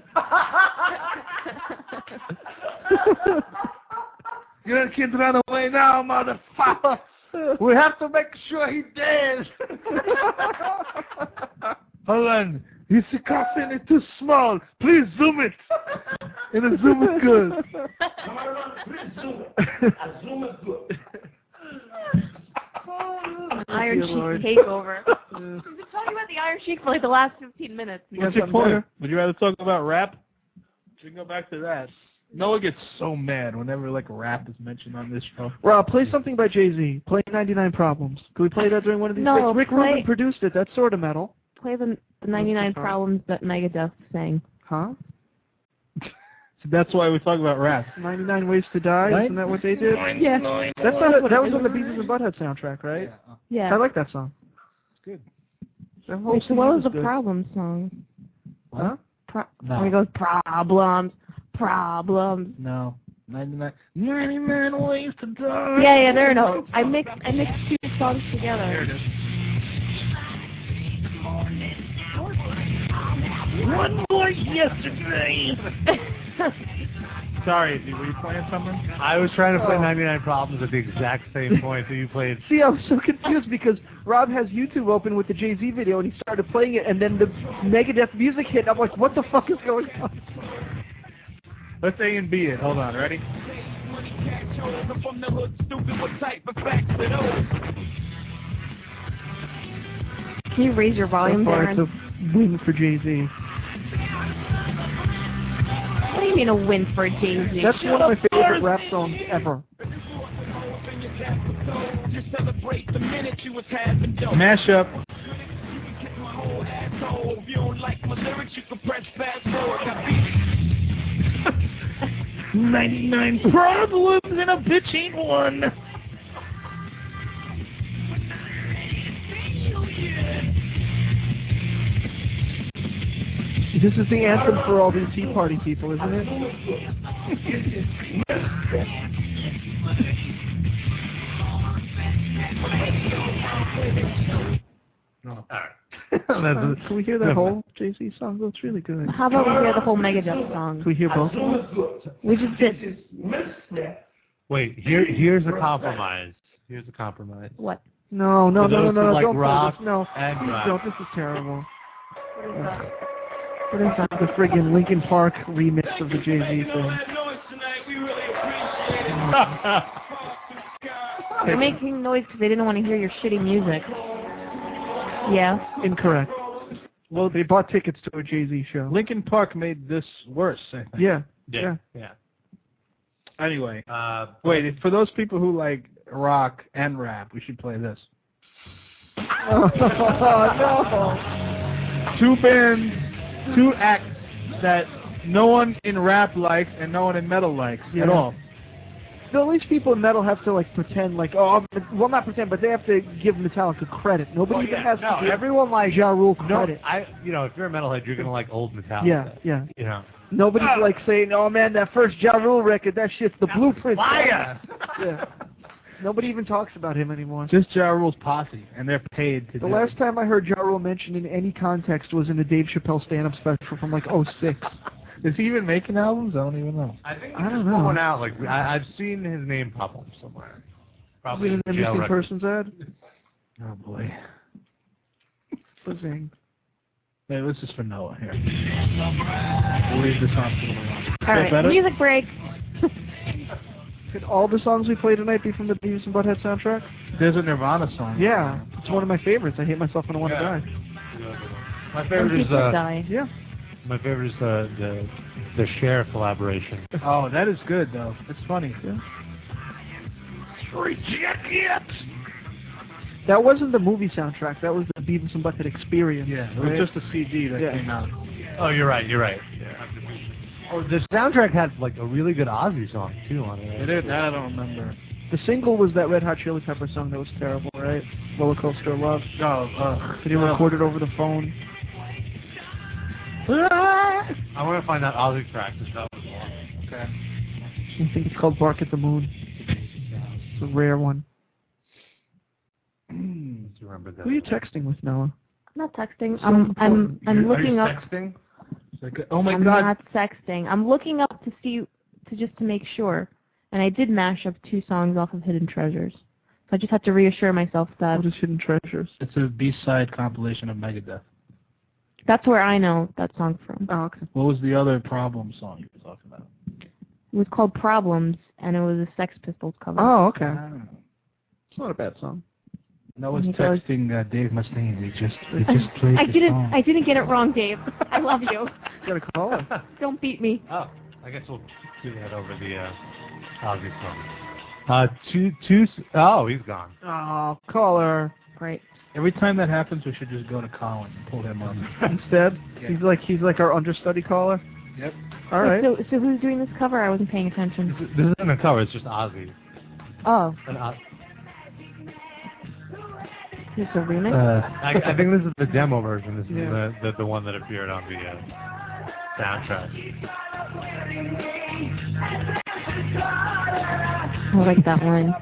You can't run away now, motherfucker. We have to make sure he dead. Hold on. His coffin is too small. Please zoom it. And the zoom is good. Zoom is good. Iron Lord. Sheik takeover. We've been talking about the Iron Sheik for like the last fifteen minutes. What's your point? Would you rather talk about rap? We can go back to that. Noah gets so mad whenever like rap is mentioned on this show. Rob, play something by Jay-Z. Play ninety-nine Problems. Can we play that during one of these? No, things? Rick play- Rubin produced it. That's sort of metal. Play the, the ninety-nine Problems that Megadeth sang. Huh? So that's why we talk about rap. ninety-nine Ways to Die. Right? Isn't that what they did? Yeah. That's not. That was on the Beavis and Butthead soundtrack, right? Yeah. I like that song. It's good. That whole Wait, so scene what was the good. Problem song? Huh? Pro- No. Where he goes, problems, problems. No. ninety-nine. ninety-nine Ways to Die. Yeah, yeah, there it is. I mixed, I mixed two songs together. There it is. One voice yesterday. Sorry, dude, were you playing something? I was trying to play Oh. ninety-nine Problems at the exact same point that you played. See, I was so confused because Rob has YouTube open with the Jay-Z video, and he started playing it, and then the Megadeth music hit. I'm like, what the fuck is going on? Let's A and B it. Hold on, ready? Can you raise your volume, So far, it's Darren? a win for Jay-Z. What do you mean a win for Jay-Z? That's one of my favorite rap songs ever. Mash up. ninety-nine problems and a bitch ain't one. This is the anthem for all these Tea Party people, isn't it? No. Uh, can we hear that whole Jay-Z song? That's really good. How about we hear the whole Megadeth song? Can we hear both of them? We just did. Wait, here, here's a compromise. Here's a compromise. What? No, no, For no, no, those no, who no, like don't rock play this. No, and please rap. don't. This is terrible. What is that? What is that? The friggin' Linkin Park remix of the Jay-Z thing. They're making noise because they didn't want to hear your shitty music. Yeah. Incorrect. Well, they bought tickets to a Jay-Z show. Linkin Park made this worse, I think. Yeah. Yeah. Yeah. Anyway, Uh, wait, if- for those people who like rock and rap, we should play this. Oh, no. Two bands, two acts that no one in rap likes and no one in metal likes Yeah. at all. Still, these people in metal have to like pretend like, oh, well, not pretend, but they have to give Metallica credit. Nobody Oh, even yeah. has No, to give everyone likes Ja Rule No, credit. I, you know, if you're a metalhead, you're gonna like old Metallica. Yeah, yeah. You know. Nobody's Ah. like saying, oh man, that first Ja Rule record, that shit's the blueprint. Liar! Yeah. Nobody even talks about him anymore. Just Ja Rule's posse, and they're paid to The do last it. time I heard Ja Rule mentioned in any context was in the Dave Chappelle stand-up special from like oh six. Is he even making albums? I don't even know. I think I he's don't just know. pulling out. Like I, I've seen his name pop up somewhere. Probably Is it an in jail missing records. persons ad? Oh boy. Bazing. Hey, this is for Noah here. We'll leave this hospital alone. All right. better? Music break. Could all the songs we played tonight be from the Beavis and Butthead soundtrack? There's a Nirvana song. Yeah, it's one of my favorites. I hate myself when I want Yeah. to die. My When favorite is people uh, die. Yeah. my favorite is uh, the the Cher collaboration. Oh, that is good though. It's funny. Yeah. Reject it. That wasn't the movie soundtrack. That was the Beavis and Butthead experience. Yeah, it was right? just a C D that Yeah. came out. Oh, you're right. You're right. Yeah. Oh, the soundtrack had like a really good Ozzy song too on it. It is, that I don't remember. The single was that Red Hot Chili Pepper song that was terrible, right? Roller Coaster of Love. No, uh, Did he record it over the phone? I want to find that Ozzy track. That was long. Okay. I think it's called Bark at the Moon. It's a rare one. Do you remember that? Who are you texting with, Noah? I'm not texting. So I'm I'm I'm Are looking you up. texting? It's like, oh my I'm God. not sexting. I'm looking up to see to just to make sure. And I did mash up two songs off of Hidden Treasures. So I just have to reassure myself that What is Hidden Treasures? It's a B-side compilation of Megadeth. that's where I know that song from. Oh, okay. What was the other Problem song you were talking about? It was called Problems, and it was a Sex Pistols cover. Oh, okay. Ah. It's not a bad song. Noah's He goes- texting uh, Dave Mustaine. He just, he just played I the didn't. song. I didn't get it wrong, Dave. I love you. You gotta call her. Don't beat me. Oh, I guess we'll do that over the uh, Ozzy song. Uh, two, two. Oh, he's gone. Oh, call her. Great. Every time that happens, we should just go to Colin and pull him up. Instead, Yeah. he's like he's like our understudy caller. Yep. All right. So, so who's doing this cover? I wasn't paying attention. This isn't a cover. It's just Ozzy. Oh, An Oz- it's a remix. Uh, I, I think this is the demo version. This Yeah. is the, the the one that appeared on the uh, soundtrack. I like that one.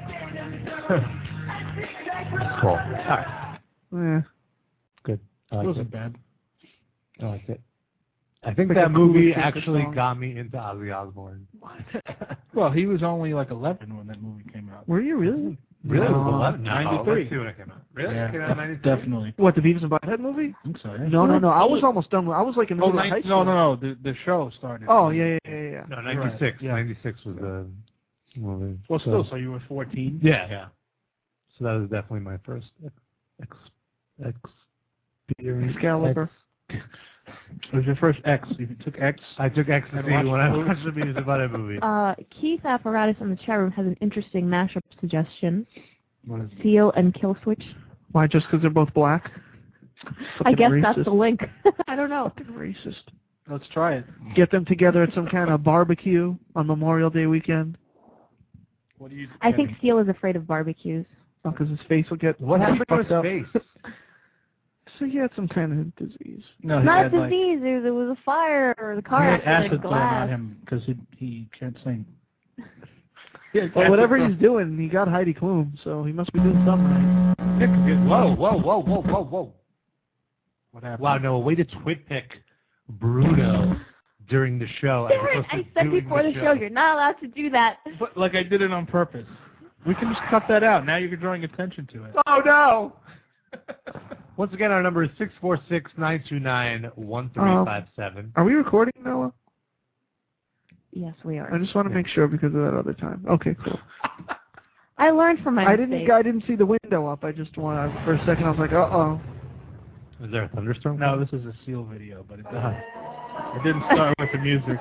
Cool. All right. Yeah. Good. I it like wasn't it. bad. I like it. I think Like that a cooler movie Kiss actually song. got me into Ozzy Osbourne. Well, he was only like eleven when that movie came out. Were you really? Really? No. It was eleven? No, ninety-three. let's see when it came out. Really? Yeah, It came out in ninety-three? definitely. What, the Beavis and Butthead movie? I think so, yeah. No, no, no. I was almost done. with- I was like in the Oh, middle of nine- high school. no, no, no. The, the show started. Oh, yeah, yeah, yeah, yeah. No, You're right. ninety-six. Yeah. ninety-six was the movie. Well, still, so you were fourteen? Yeah, yeah. So that was definitely my first ex, ex, experience. Excalibur. It was your first X. You took X. I took ecstasy And watched when I the movie? watched the Beavis and Butthead movie. Uh, Keith Apparatus in the chat room has an interesting mashup suggestion. What is it? Seal and Kill Switch. Why, just because they're both black? I Fucking guess racist. that's the link. I don't know. Fucking racist. Let's try it. Get them together at some kind of barbecue on Memorial Day weekend. What do you? I think Seal is afraid of barbecues. Oh, because his face will get What happened to his fucked up. face? So he had some kind of disease. No, he Not a had, like, disease. There, there was a fire or the he car had accident. acid thrown on Glass. him because he he can't sing. Yeah, Well, whatever he's doing, he got Heidi Klum, so he must be doing something right. Whoa, whoa, whoa, whoa, whoa, whoa. What happened? Wow, no, a way to twit pick Bruno during the show. as opposed to I said doing before the show, you're not allowed to do that. But like I did it on purpose. We can just cut that out. Now you're drawing attention to it. Oh, no! Once again, our number is six four six, nine two nine, one three five seven. Are we recording, Noah? Yes, we I are. just want to make sure because of that other time. Okay, cool. I learned from my I mistake. didn't. I didn't see the window up. I just want. For a second, I was like, uh oh. Is there a thunderstorm? No, this is a Seal video, but it doesn't. It didn't start with the music.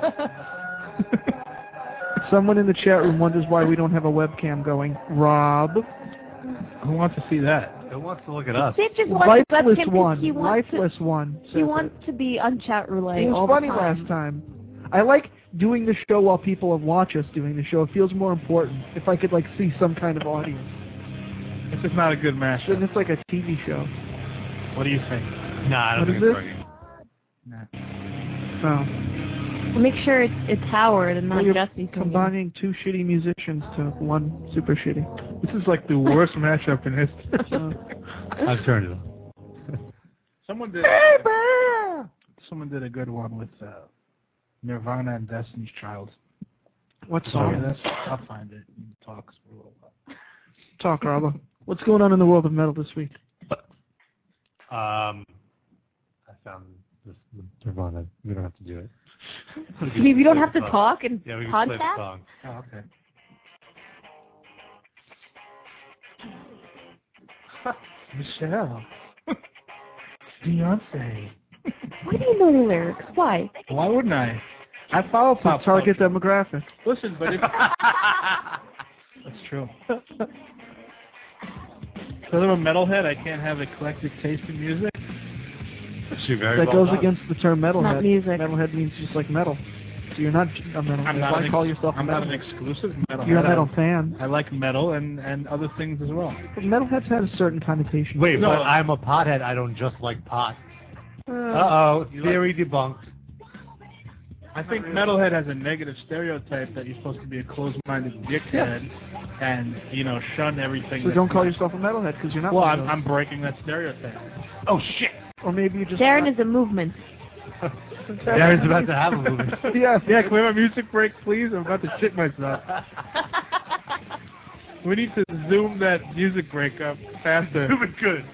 Someone in the chat room wonders why we don't have a webcam going. Rob, Who wants to see that? Who wants to look at us? Dave just wants a lifeless webcam 'cause one, he wants lifeless one. to, he wants to be on chat roulette It all was funny the time. last time. I like doing the show while people watch us doing the show. It feels more important if I could like see some kind of audience. This is not a good mashup. Then it's like a T V show. What do you think? Nah, I don't What think is it's this? working. Nah. Oh. Make sure it's, it's Howard and not Well, you're Jesse singing. combining two shitty musicians to one super shitty. This is like the worst matchup in history. I've turned it on. Someone did. Someone did a good one with uh, Nirvana and Destiny's Child. What Sorry, song? that's, I'll find it. You can talk for a little while. Talk, Rob. What's going on in the world of metal this week? Um, I found this Nirvana. We don't have to do it. You mean we don't have to talk and Yeah, we can play the podcast? song. Oh, okay. Michelle. Beyonce. Why do you know the lyrics? Why? Why wouldn't I? I follow The pop target culture. demographic. Listen, but it's... That's true. Because I'm a metalhead, I can't have eclectic taste in music. She very That well goes done. against the term metalhead. Not music. Metalhead means just like metal. So you're not a metal. I'm Why not an call ex- yourself I'm a not metal? an exclusive metal. You're a metal fan. I like metal and, and other things as well. But metalheads have a certain connotation. Wait, No. but I'm a pothead. I don't just like pot. Uh, Uh-oh, theory debunked. I think metalhead has a negative stereotype that you're supposed to be a closed-minded dickhead and, you know, shun everything. So that's don't call not- yourself a metalhead because you're not. Well, one I'm, of those. I'm breaking that stereotype. Oh, shit. Or maybe you just. Darren is a movement. Darren's about to have a movie. yeah, yeah, can we have a music break, please? I'm about to shit myself. We need to zoom that music break up faster. Zoom it good.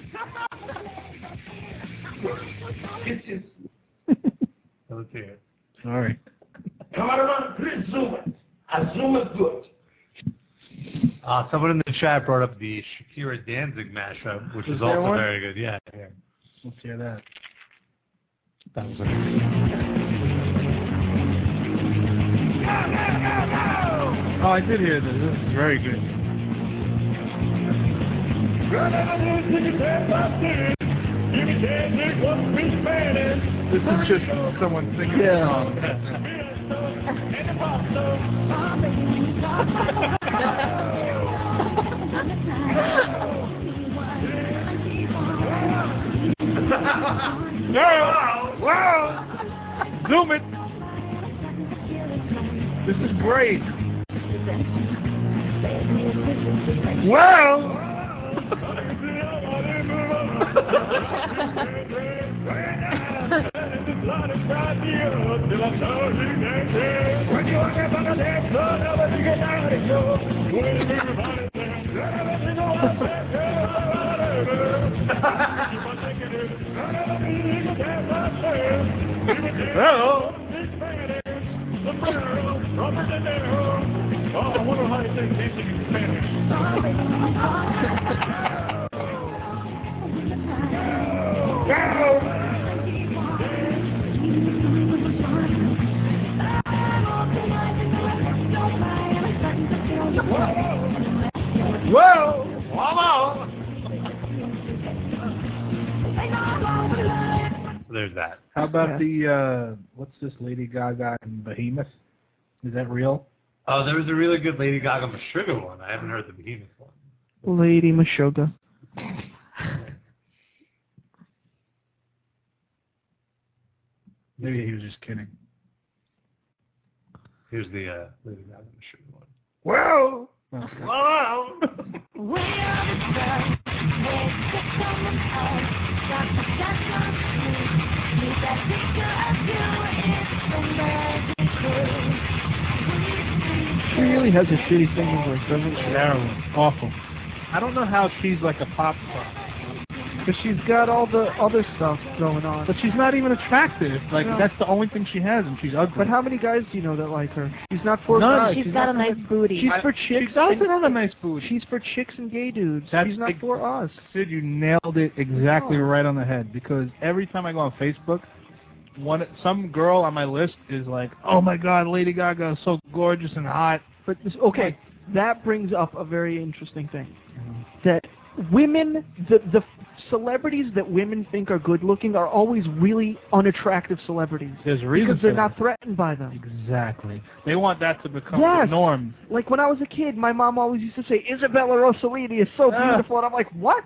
Let's hear it. All right. Cameraman, please zoom it. I zoom it good. Uh, someone in the chat brought up the Shakira Danzig mashup, which Is is there also one? very good. Yeah. yeah. Let's hear that. That was Oh, I did hear this. This is very good. This is just someone singing Yeah. a song. Wow! Wow! Zoom it! This is great. Wow! Hello. Oh, I wonder how they say dancing in Spanish. Whoa! Whoa! There's that. How about the, uh, what's this Lady Gaga and Behemoth? Is that real? Oh, there was a really good Lady Gaga Meshuggah one. I haven't heard the Behemoth one. Lady Meshuggah. Maybe he was just kidding. Here's the uh, Lady Gaga Meshuggah one. Whoa! Wow! She really has a shitty singing voice, doesn't she? Terrible. Awful. I don't know how she's like a pop star. Because she's got all the other stuff going on. But she's not even attractive. Like, No. that's the only thing she has, and she's ugly. But how many guys do you know that like her? She's not for None. guys. She's She's got not a nice for, booty. She's I- for chicks. She does and- have a nice booty. She's for chicks and gay dudes. That's she's not ex- for us. Sid, you nailed it exactly right on the head. Because every time I go on Facebook, one some girl on my list is like, "Oh my God, Lady Gaga is so gorgeous and hot." But this, okay, that brings up a very interesting thing. That women, the the celebrities that women think are good looking are always really unattractive celebrities. There's a reason because they're for not that. threatened by them. Exactly. They want that to become Yes. the norm. Like when I was a kid, my mom always used to say, Isabella Rossellini is so Ah. beautiful. And I'm like, what?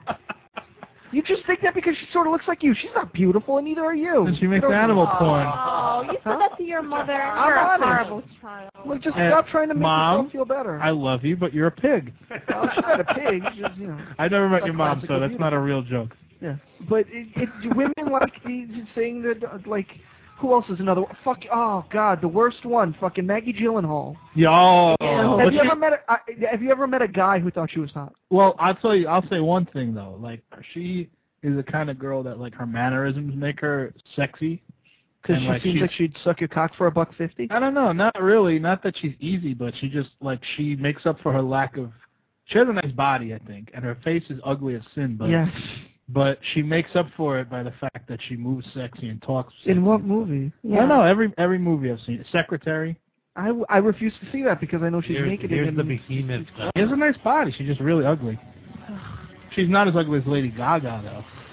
You just think that because she sort of looks like you. She's not beautiful, and neither are you. And she makes You don't- animal porn. Oh, you said that to your mother. I'm You're a honest. horrible child. Look, just And stop trying to make Mom, yourself feel better. I love you, but you're a pig. Well, she's not a pig. She's just, you know. I never met Like your mom, classical so that's beauty. not a real joke. Yeah, but it, it, women like the, saying that, uh, like, who else is another one? Fuck, oh, God, the worst one, fucking Maggie Gyllenhaal. Yo. have, But you she- ever met a, uh, have you ever met a guy who thought she was hot? Well, I'll tell you. I'll say one thing though. Like, she is the kind of girl that like her mannerisms make her sexy. Because And, she like, seems she's- like she'd suck your cock for a buck fifty? I don't know. Not really. Not that she's easy, but she just like she makes up for her lack of. She has a nice body, I think, and her face is ugly as sin. But Yes. but she makes up for it by the fact that she moves sexy and talks. Sexy. In what movie? I don't know. Every every movie I've seen. Secretary. I, I refuse to see that because I know she's Here's, naked here's in the it. Behemoth. Uh, She has a nice body. She's just really ugly. She's not as ugly as Lady Gaga though.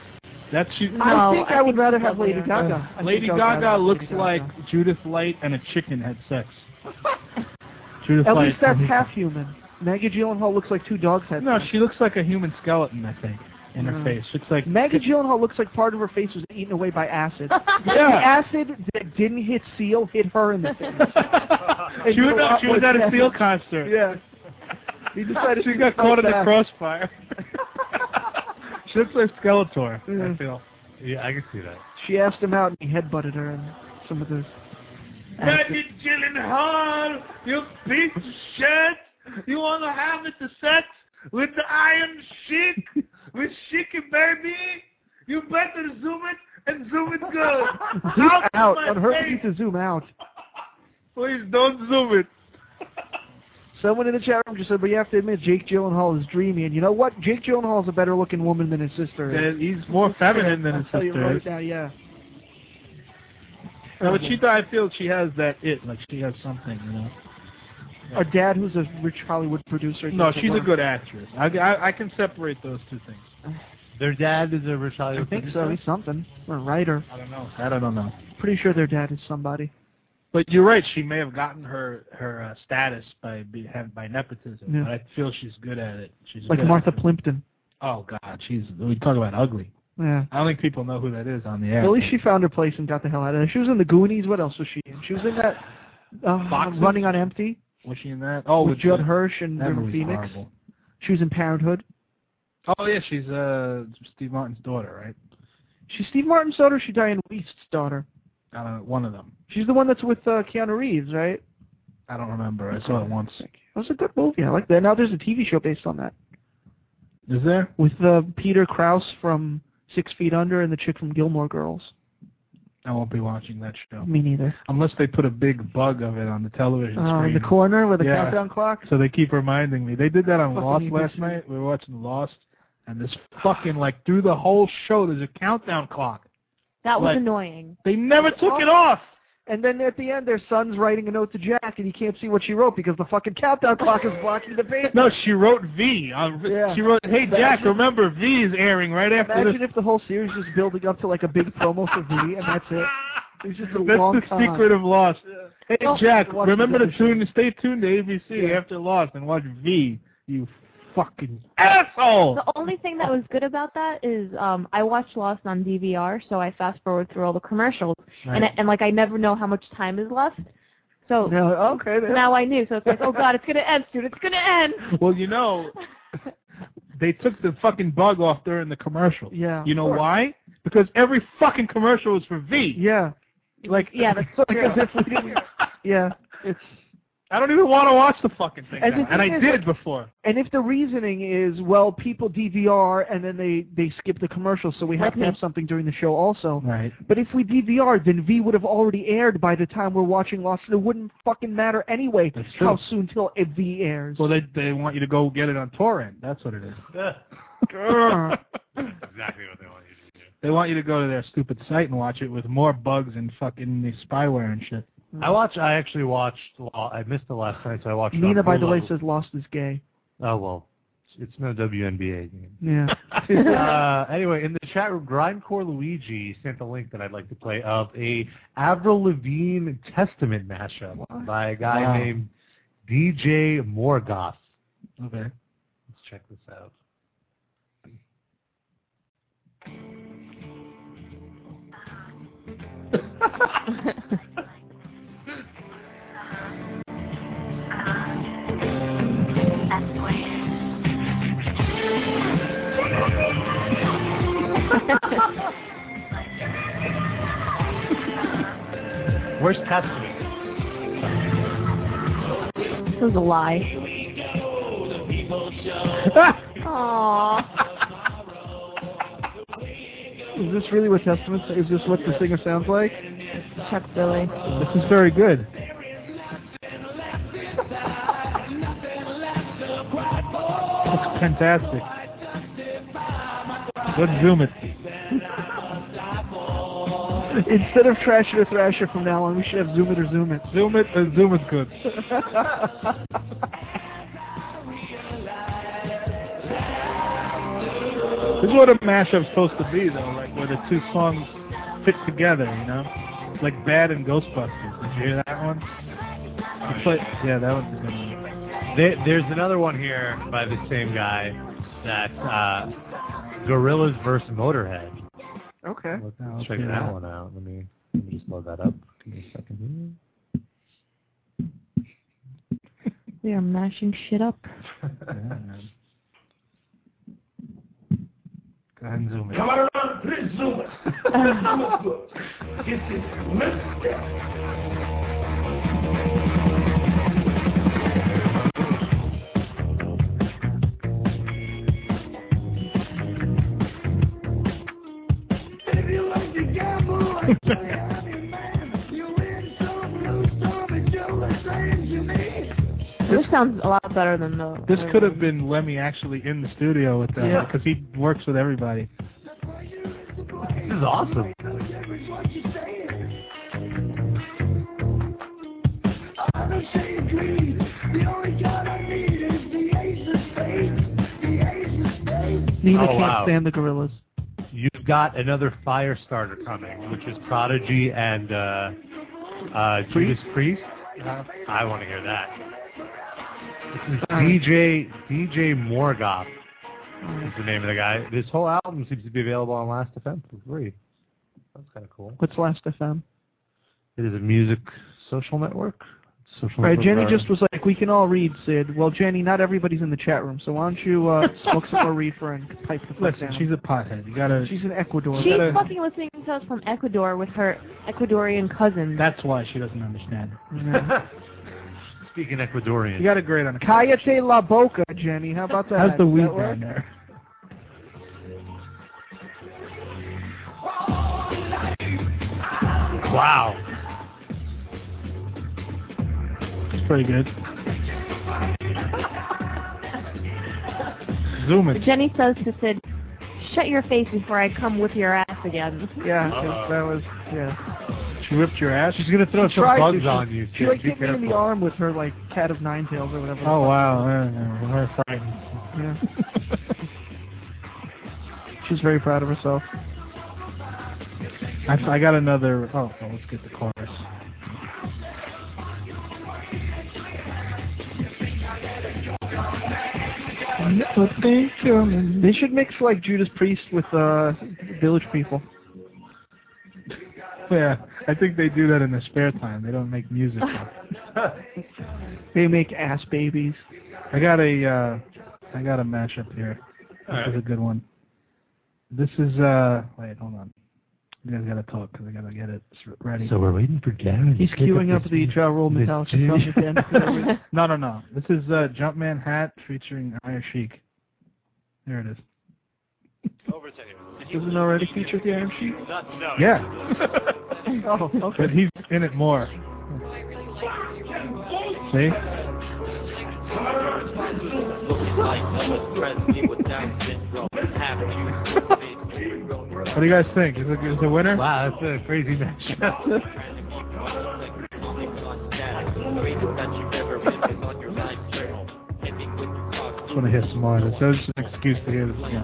That's you. I think I would rather have Lady Gaga. Uh, Lady Gaga looks like Judith Light and a chicken had sex. Judith At Light. least that's half human. Maggie Gyllenhaal looks like two dogs had No, sex. she looks like a human skeleton, I think, in her Uh, face. Looks like Maggie Gyllenhaal looks like part of her face was eaten away by acid. Yeah. The acid that didn't hit Seal hit her in the face. And She was, you know at, she was what at a happened? Seal concert. Yeah. He decided She to got fight caught in the back. crossfire. She looks like Skeletor, Yeah. I feel. Yeah, I can see that. She asked him out and he headbutted her and some of those. Maggie Gyllenhaal, you piece of shit! You want to have it the sex with the Iron Sheik? With Sheiky Baby? You better zoom it and zoom it good. Zoom Out of out. my On her face. need to zoom out. Please don't zoom it. Someone in the chat room just said, but you have to admit, Jake Gyllenhaal is dreamy. And you know what? Jake Gyllenhaal is a better looking woman than his sister is. And he's more feminine than his I'll tell you sister right is. now, yeah. No, but she, I feel she has that it, like she has something, you know. Our dad, who's a rich Hollywood producer. No, does the she's a work. good actress. I, I, I can separate those two things. Their dad is a rich I Hollywood think so. producer? He's something. Or a writer. I don't know. That I don't know. Pretty sure their dad is somebody. But you're right. She may have gotten her her uh, status by be, have, by nepotism. Yeah. But I feel she's good at it. She's Like good Martha at it. Plimpton. Oh God, she's. We talk about ugly. Yeah. I don't think people know who that is on the air. At least she found her place and got the hell out of there. She was in the Goonies. What else was she in? She was in that uh, Boxes? Running on Empty. Was she in that? Oh, with with Judd the- Hirsch and that River movie's Phoenix. horrible. She was in Parenthood. Oh yeah, she's uh Steve Martin's daughter, right? She's Steve Martin's daughter. Or she Diane Weist's daughter. I don't know, one of them. She's the one that's with uh, Keanu Reeves, right? I don't remember. I saw it once. That was a good movie. I like that. Now there's a T V show based on that. Is there? With uh, Peter Krause from Six Feet Under and the chick from Gilmore Girls. I won't be watching that show. Me neither. Unless they put a big bug of it on the television Uh, screen. in the corner with a Yeah. countdown clock. So they keep reminding me. They did that on Fucking Lost you last bitch. night. We were watching Lost, and this fucking, like, through the whole show, there's a countdown clock. That was Like, annoying. They never took it off. And then at the end, their son's writing a note to Jack, and you can't see what she wrote because the fucking countdown clock is blocking the page. No, she wrote V. On, Yeah. She wrote, hey, Jack, Imagine- remember, V is airing right after Imagine this. if the whole series was building up to like a big promo for V, and that's it. It's just a That's long the con. secret of Lost. Hey, Well, Jack, watch remember the to other tune, stay tuned to A B C Yeah. after Lost and watch V, you fucking asshole. The only thing that was good about that is um I watched Lost on D V R, so I fast forward through all the commercials, and Right. I, and like I never know how much time is left. So No, okay. then. now I knew. So it's like, oh god, it's gonna end, dude. It's gonna end. Well, you know, they took the fucking bug off during the commercial. Yeah. You know why? Because every fucking commercial was for V. Yeah. Like, Yeah, that's Like true. as if we didn't. Yeah. It's. I don't even want to watch the fucking thing And now. the And I thing is, did like- before. And if the reasoning is, well, people D V R and then they, they skip the commercials, so we have Like to me. have something during the show also. Right. But if we D V R, then V would have already aired by the time we're watching Lost. It wouldn't fucking matter anyway That's true. how soon till a V airs. Well, they they want you to go get it on torrent. That's what it is. Exactly what they want you to do. They want you to go to their stupid site and watch it with more bugs and fucking the spyware and shit. I watched. I actually watched. Lo- I missed it last night, so I watched. it Nina, on by the way, Hulu. says Lost is gay. Oh well, it's no W N B A game. Yeah. uh, anyway, in the chat room, Grindcore Luigi sent a link that I'd like to play of a Avril Lavigne Testament mashup by a guy Wow. named D J Morgoth. Okay. Let's check this out. Where's Testament? This was a lie. Aww. Is this really what Testament? Is this what the singer sounds like? Chuck Billy. This is very good. That's fantastic. Let's zoom it. Instead of Trash It or Thrasher from now on, we should have Zoom It or Zoom It. Zoom it. Uh, zoom is good. This is what a mashup's supposed to be, though, like where the two songs fit together, you know? Like Bad and Ghostbusters. Did you hear that one? You play, yeah, that one's a good one. There, there's another one here by the same guy, that uh, Gorillaz versus Motorhead. Okay. Let's check that one out. Let me, let me just load that up. Give me a second here. We are mashing shit up. Yeah, man. Go ahead and zoom in. Come on around, please zoom it. This is Mister If you like to gamble, I say I'm your man. You win some, lose some, it's still the same to me. This sounds a lot better than the... This the could have been Lemmy actually in the studio with them, Yeah. because he works with everybody. This is awesome. I don't say agree. The only card I need is the ace of spades. The ace of spades. Nina Oh, can't wow. stand the Gorillas. You've got another fire starter coming, which is Prodigy and uh, uh, Judas Priest. I want to hear that. This is D J D J Morgoth is the name of the guy. This whole album seems to be available on Last F M for free. That's kind of cool. What's Last F M? It is a music social network. Social Right, network Jenny are- just was like, we can all read, Sid. Well, Jenny, not everybody's in the chat room, so why don't you uh, smoke some more reefer and pipe the fuck Listen, down. she's a pothead. You gotta. She's in Ecuador. She's gotta- fucking listening to us from Ecuador with her Ecuadorian cousin. That's why she doesn't understand. Speaking Ecuadorian. You got a grade on it. Cállate la boca, Jenny. How about that? How's the Does weed that work? down there? Wow. It's pretty good. Zoom it. Jenny says to Sid, shut your face before I come with your ass again. Yeah, 'cause Uh-oh. that was, yeah. She ripped your ass. She's gonna throw She some tried bugs to. on She- you. She Sid. like Be hit me in the careful. arm with her like cat of nine tails or whatever. Oh wow, yeah, yeah, we're frightened. Yeah. She's very proud of herself. I, I got another. Oh, well, let's get the chorus. They should mix like Judas Priest with uh, Village People. Yeah, I think they do that in their spare time. They don't make music. They make ass babies. I got a, uh, I got a mashup here. This All is a good one. This is uh, wait, hold on. You guys gotta talk because I gotta get it ready. So we're waiting for Gary. He's queuing up the Ja Rule this Metallica dude. song again. no, no, no. This is uh, Jumpman Hat featuring Iron Sheik. There it is. Doesn't it already feature the Iron Sheik? No. Yeah, Oh, okay. but he's in it more. See? What do you guys think? Is it, is it a winner? Wow, that's a crazy matchup. Just want to hear some more. This is an excuse to hear this again.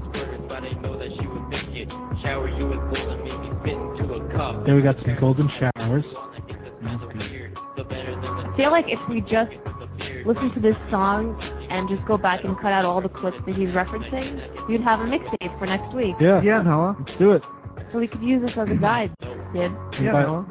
Then we got some golden showers. That's good. I feel like if we just listen to this song and just go back and cut out all the clips that he's referencing, you'd have a mixtape for next week. Yeah, Yeah, Noah. let's do it. So we could use this as a guide, Sid. Yeah, Bye. Noah.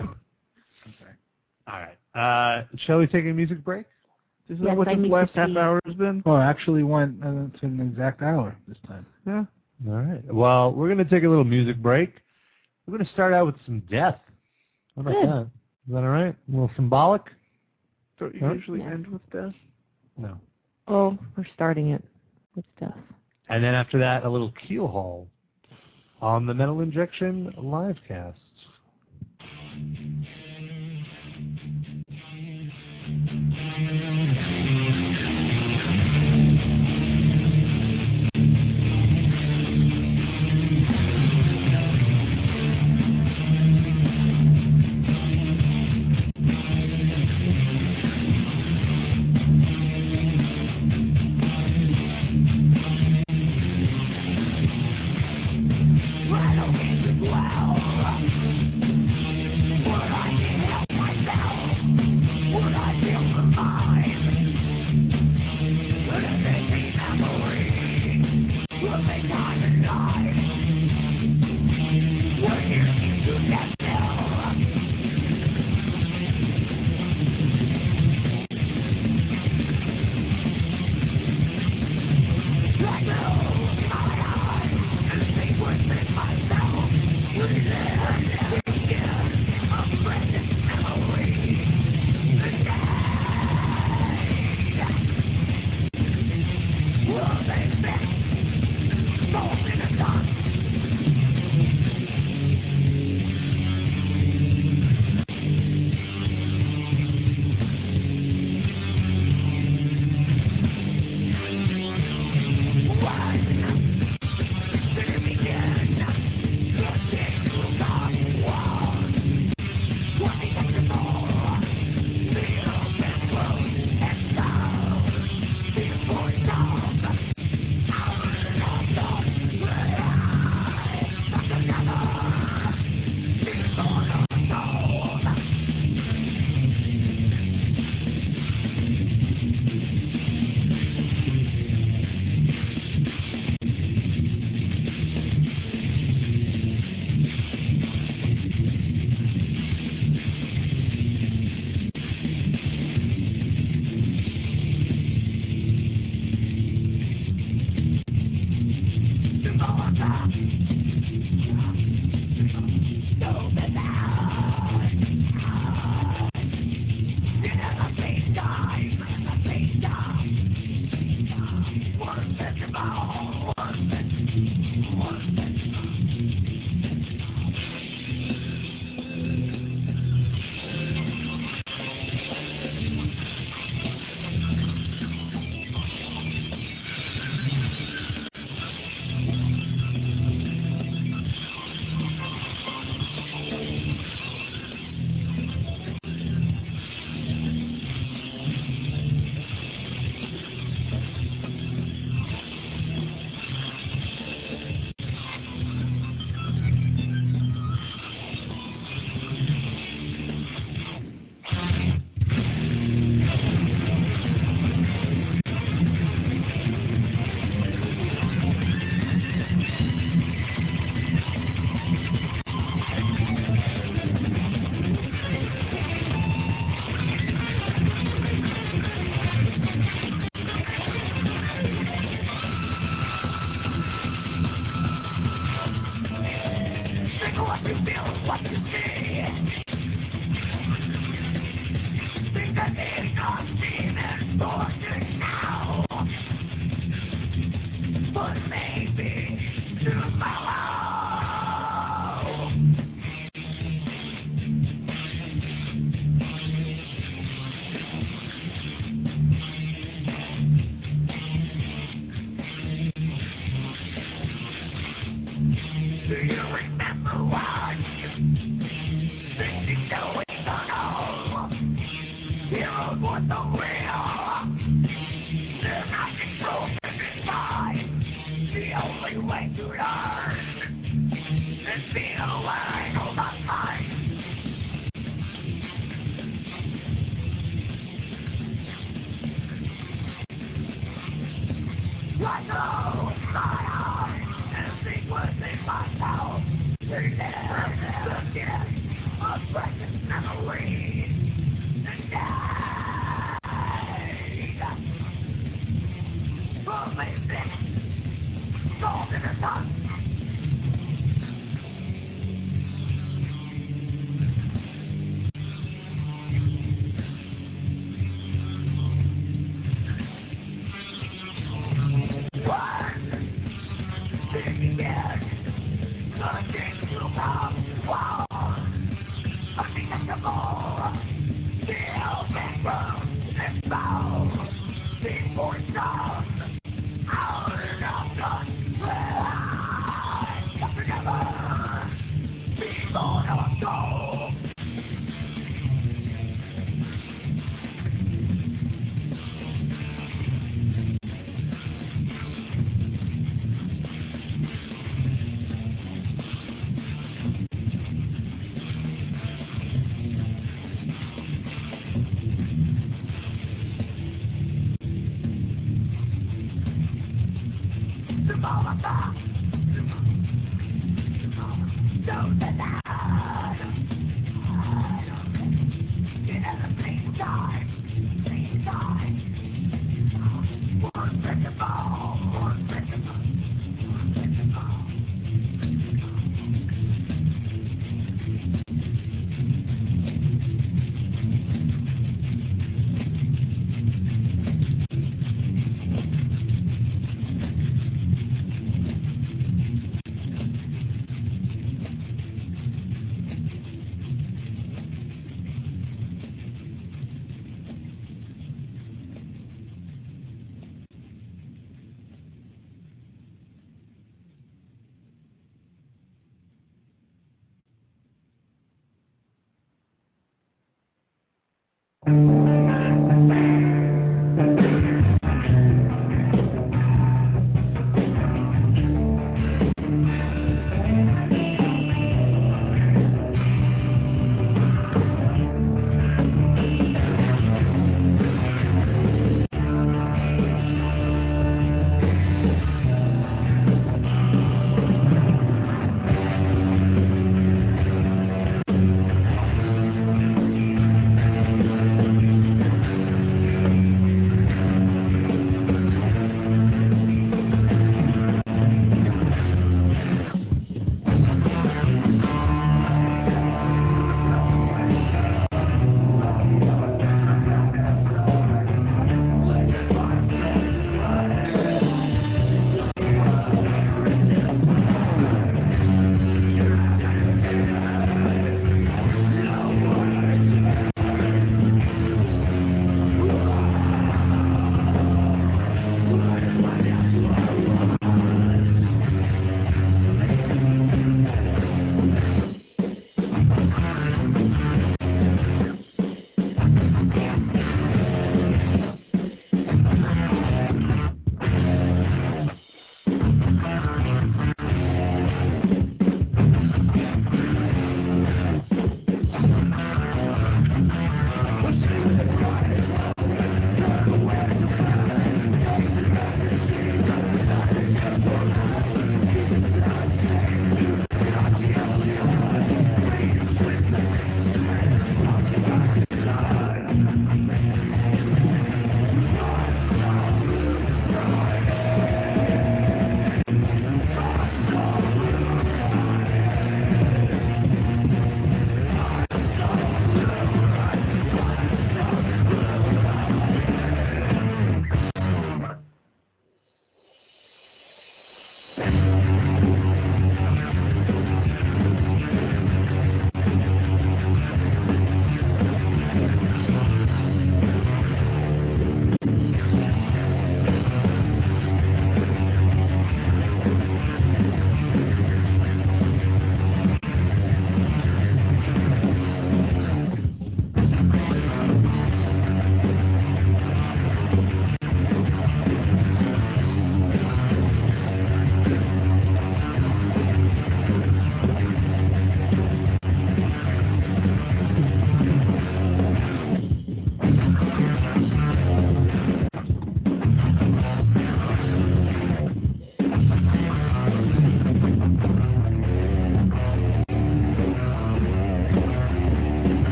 All right. Uh, shall we take a music break? Is Yes, that what I this need last to half see. hour has been? Oh, it actually went uh, to an exact hour this time. Yeah. All right. Well, we're going to take a little music break. We're going to start out with some death. How about Good. that? Is that all right? A little symbolic? Don't you Huh? usually Yeah. end with death? No. Oh, we're starting it with stuff. And then after that, a little keel haul on the Metal Injection livecast.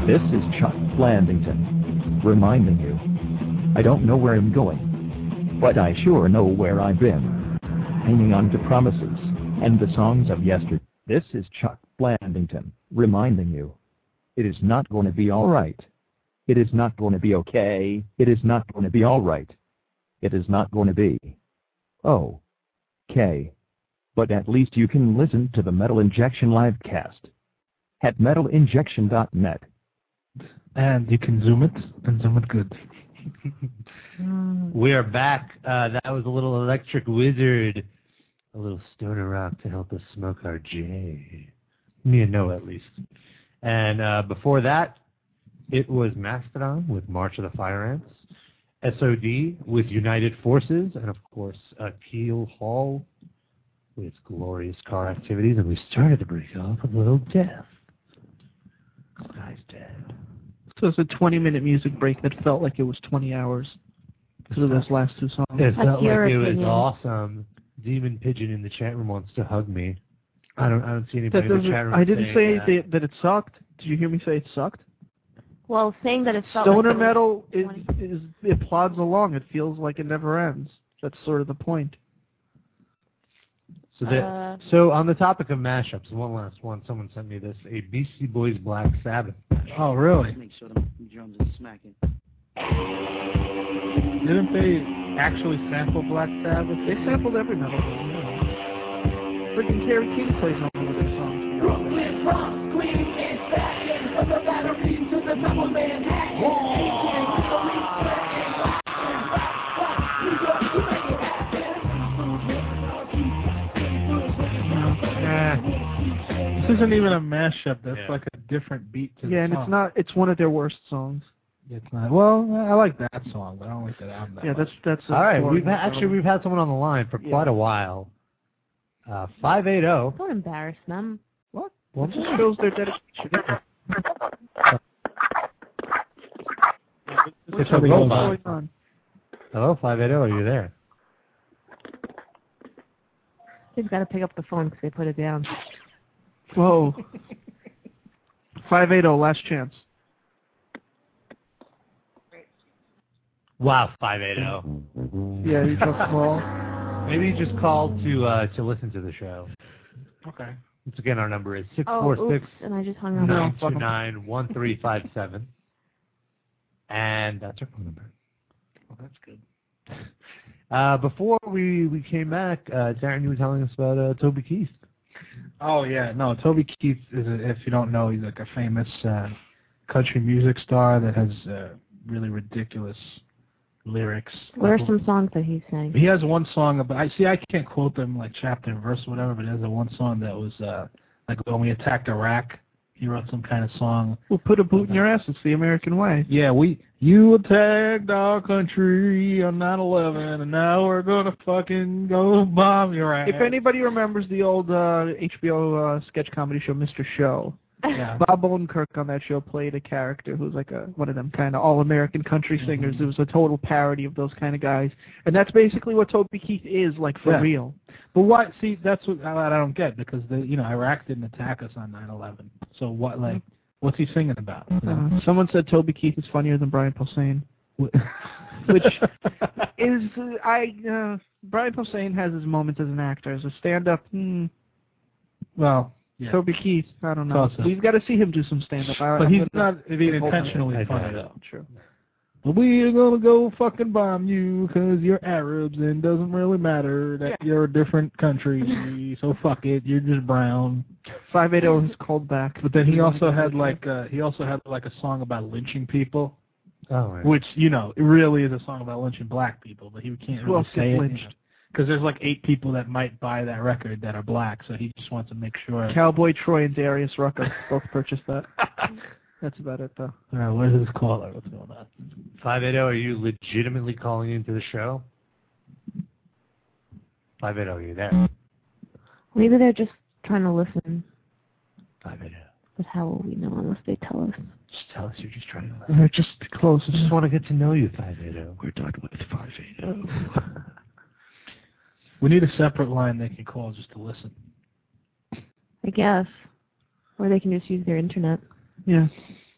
This is Chuck Blandington, reminding you, I don't know where I'm going, but I sure know where I've been. Hanging on to promises, and the songs of yesterday. This is Chuck Blandington, reminding you, it is not going to be alright. It is not going to be okay. It is not going to be alright. It is not going to be. Oh. Okay. But at least you can listen to the Metal Injection livecast at metal injection dot net. And you can zoom it, and zoom it good. We are back. Uh, that was a little Electric Wizard, a little stoner rock to help us smoke our J. Me and Noah, at least. And uh, before that, it was Mastodon with March of the Fire Ants, S O D with United Forces, and of course, uh, Keel Hall with its glorious car activities. And we started to break off with a little death. The guy's dead. So it's a twenty-minute music break that felt like it was twenty hours because of those last two songs. It felt like your it was opinion. awesome. Demon Pigeon in the chat room wants to hug me. I don't. I don't see anybody That in the doesn't- chat room. I didn't say saying that. that it sucked. Did you hear me say it sucked? Well, saying that it felt Stoner like it was metal is, twenty is it plods along. It feels like it never ends. That's sort of the point. So, that, Uh, so on the topic of mashups, one last one. Someone sent me this: a Beastie Boys Black Sabbath. Oh, really? Make sure the drums are smacking. Didn't they actually sample Black Sabbath? They sampled every metal band. You know. Freaking Kerry King plays on one of their songs. Brooklyn, Bronx, Queens, and fashion. From the battery to the top of Manhattan. This isn't even a mashup. That's Yeah. like a different beat to the Yeah, and song. it's not. It's one of their worst songs. It's not. Well, I like that song, but I don't like that album. That Yeah, much. that's that's. a All right, boring we've ha- actually song. we've had someone on the line for Yeah. quite a while. Uh, five eight zero. Don't embarrass them. What? Well, It just shows their dedication. It's a What's robot. going on? Hello, five eight zero. Are you there? They've got to pick up the phone because they put it down. Whoa. Five eight zero. Last chance. Wow, five eight zero. Yeah, you just call. Maybe you just called to uh, to listen to the show. Okay. Once again, our number is six Oh, four oops, six and I just hung up. nine two nine one three five seven, and that's our phone number. Well, that's good. Uh, before we, we came back, uh, Darren, you were telling us about uh, Toby Keith. Oh yeah, no. Toby Keith is, a, if you don't know, he's like a famous uh, country music star that has uh, really ridiculous lyrics. What are some songs that he sang? He has one song about. I see. I can't quote them like chapter and verse or whatever, but he has a one song that was uh, like when we attacked Iraq. He wrote some kind of song. We'll put a boot in your ass. It's the American way. Yeah, we you attacked our country on nine eleven, and now we're gonna fucking go bomb your ass. If anybody remembers the old uh, H B O uh, sketch comedy show, Mister Show, Yeah. Bob Odenkirk on that show played a character who's like a one of them kind of all-American country singers. It was a total parody of those kind of guys, and that's basically what Toby Keith is, like for Yeah. real. But what? See, that's what I, I don't get because the you know Iraq didn't attack us on nine eleven. So what? Like, what's he singing about? You know? Uh, someone said Toby Keith is funnier than Brian Posehn, which is uh, I uh, Brian Posehn has his moments as an actor, as a stand-up. Hmm, well, yeah. Toby Keith, I don't know. Toss-up. We've got to see him do some stand-up. I, But I'm he's gonna- not being intentionally I funny doubt though. True. But we're gonna go fucking bomb you because you're Arabs and doesn't really matter that Yeah. you're a different country. So fuck it, you're just brown. five eighty is called back. But then he also had like uh, he also had like a song about lynching people, Oh, right. which you know it really is a song about lynching black people, but he can't Who really else say gets it lynched? because there's like eight people that might buy that record that are black, so he just wants to make sure. Cowboy Troy and Darius Rucker both purchased that. That's about it, though. All right, where's this caller? What's going on? five eight zero, are you legitimately calling into the show? five eight zero, are you there? Maybe they're just trying to listen. five eight zero. But how will we know unless they tell us? Just tell us you're just trying to listen. They're just close. I just want to get to know you, five eight zero. We're done with five eighty. We need a separate line they can call just to listen. I guess. Or they can just use their internet. Yeah.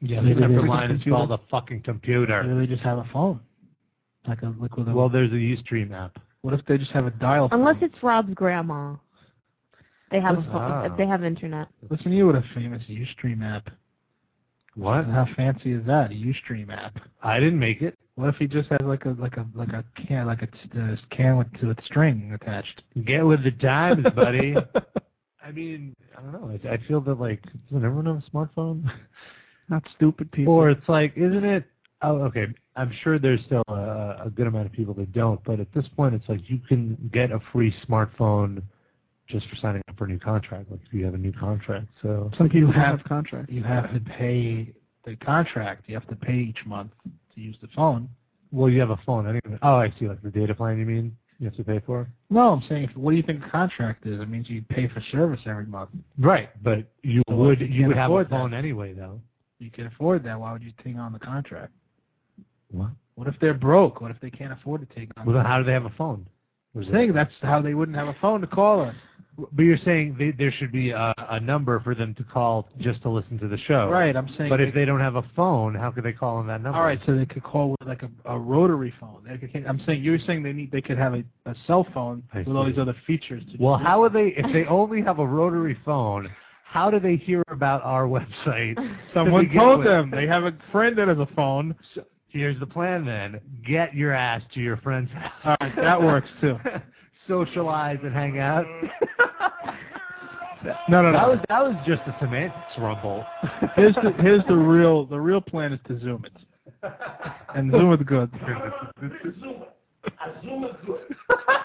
Yeah, Maybe they they never just line computer. install the fucking computer. Maybe they just have a phone. Like a like with a. Well, there's a Ustream app. What if they just have a dial phone? Unless it's Rob's grandma. They have a Listen- phone, Ah. if they have internet. Listen to you with a famous Ustream app. What? How fancy is that? A Ustream app. I didn't make it. What if he just has like a like a like a can like a t- uh, can with with string attached? Get with the times, buddy. I mean, I don't know. I, I feel that like doesn't everyone have a smartphone? Not stupid people. Or it's like, isn't it? Oh, okay. I'm sure there's still a, a good amount of people that don't, but at this point, it's like you can get a free smartphone just for signing up for a new contract. Like if you have a new contract, so Some people you have, have contracts. You have to pay the contract. You have to pay each month to use the phone. Well, you have a phone anyway. Oh, I see. Like the data plan, you mean? You have to pay for? No, I'm saying, if, what do you think a contract is? It means you pay for service every month. Right, but you So would you you can't would have a afford phone that. anyway, though. You can afford that. Why would you take on the contract? What? What if they're broke? What if they can't afford to take on? Well, the then how do they have a phone? I'm saying that's how they wouldn't have a phone to call us. But you're saying they, there should be a, a number for them to call just to listen to the show. Right, I'm saying. But if they don't have a phone, how could they call on that number? All right, so they could call with like a, a rotary phone. They could, I'm saying you're saying they need they could have a, a cell phone I with all see. these other features. To Well, do how would they, if they only have a rotary phone, how do they hear about our website? Someone to begin told with? them they have a friend that has a phone. So here's the plan then. Get your ass to your friend's house. All right, that works too. Socialize and hang out. No, no, no. That was that was just a semantics rumble. Here's the here's the real the real plan is to Zoom it, and Zoom is good. Zoom is good.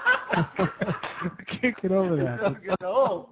I can't get over that. I'm getting old.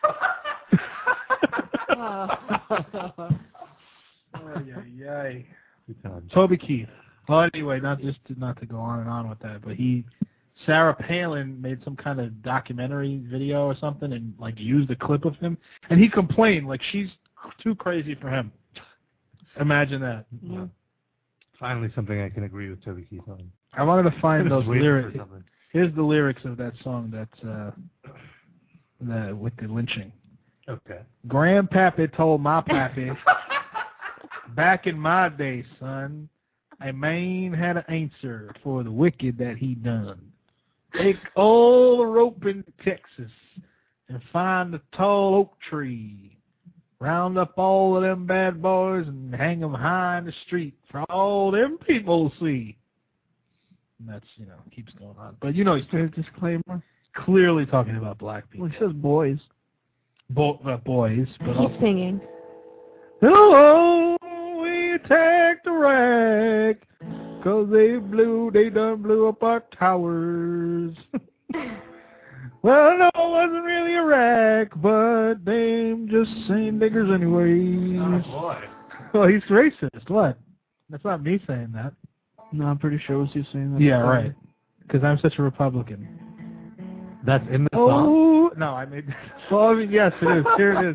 Ay, ay, ay. Good times. Toby Keith. Well, anyway, not just to, not to go on and on with that, but he, Sarah Palin made some kind of documentary video or something and like used a clip of him, and he complained like she's too crazy for him. Imagine that. Yeah. Finally, something I can agree with Toby Keith on. I wanted to find I was those waiting lyrics. for something. Here's the lyrics of that song that's uh, the with the lynching. Okay. Grandpappy told my pappy, back in my day, son, a man had an answer for the wicked that he done. Take all the rope in Texas and find a tall oak tree. Round up all of them bad boys and hang them high in the street for all them people to see. And that's, you know, keeps going on. But, you know, he's There's a disclaimer. clearly talking about black people. Well, he says boys. Bo- uh, boys, but Keep also... singing. Hello, we attacked Iraq, cause they blew, they done blew up our towers. Well, no, it wasn't really Iraq, but they just saying niggers anyways. Oh, boy. Well, he's racist. What? That's not me saying that. No, I'm pretty sure it was you saying that. Yeah, right. Because I'm such a Republican. That's in the song? Oh, no, I made... Well, I mean, yes, it is. Here it is.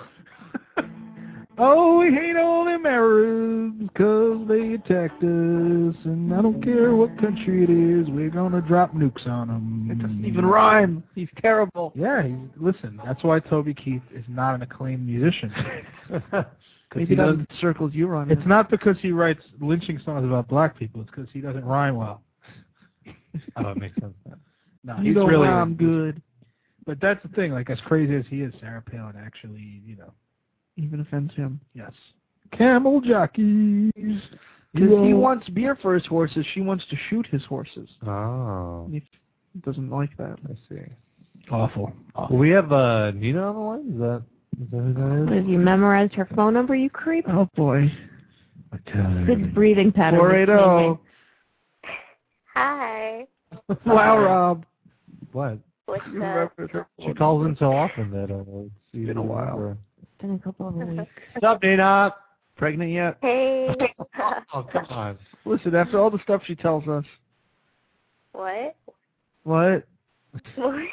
Oh, we hate all them Arabs because they attacked us, and I don't care what country it is, we're going to drop nukes on them. It doesn't even rhyme. He's terrible. Yeah, he's, listen, that's why Toby Keith is not an acclaimed musician. Maybe not in the circles you run in. It's not because he writes lynching songs about black people, it's because he doesn't rhyme well. Oh, it makes sense. No, You he's don't really rhyme good. But that's the thing, like as crazy as he is, Sarah Palin actually, you know, Even offends him. yes. Camel jockeys. Because You he know- wants beer for his horses, she wants to shoot his horses. Oh, And he doesn't like that. I see. Awful. Well, we have uh, Nina on the line. Is that, is that who that is? Have you memorized her phone number, you creep? Oh, boy. Good breathing pattern. four eight zero. Hi. Wow, Rob. What? What's You up? remembered her She calls in so often that uh, it's It's been a while. It's been a couple of weeks. What's up, Nina? Pregnant yet? Hey. Oh, come on. Listen, after all the stuff she tells us. What? What? What?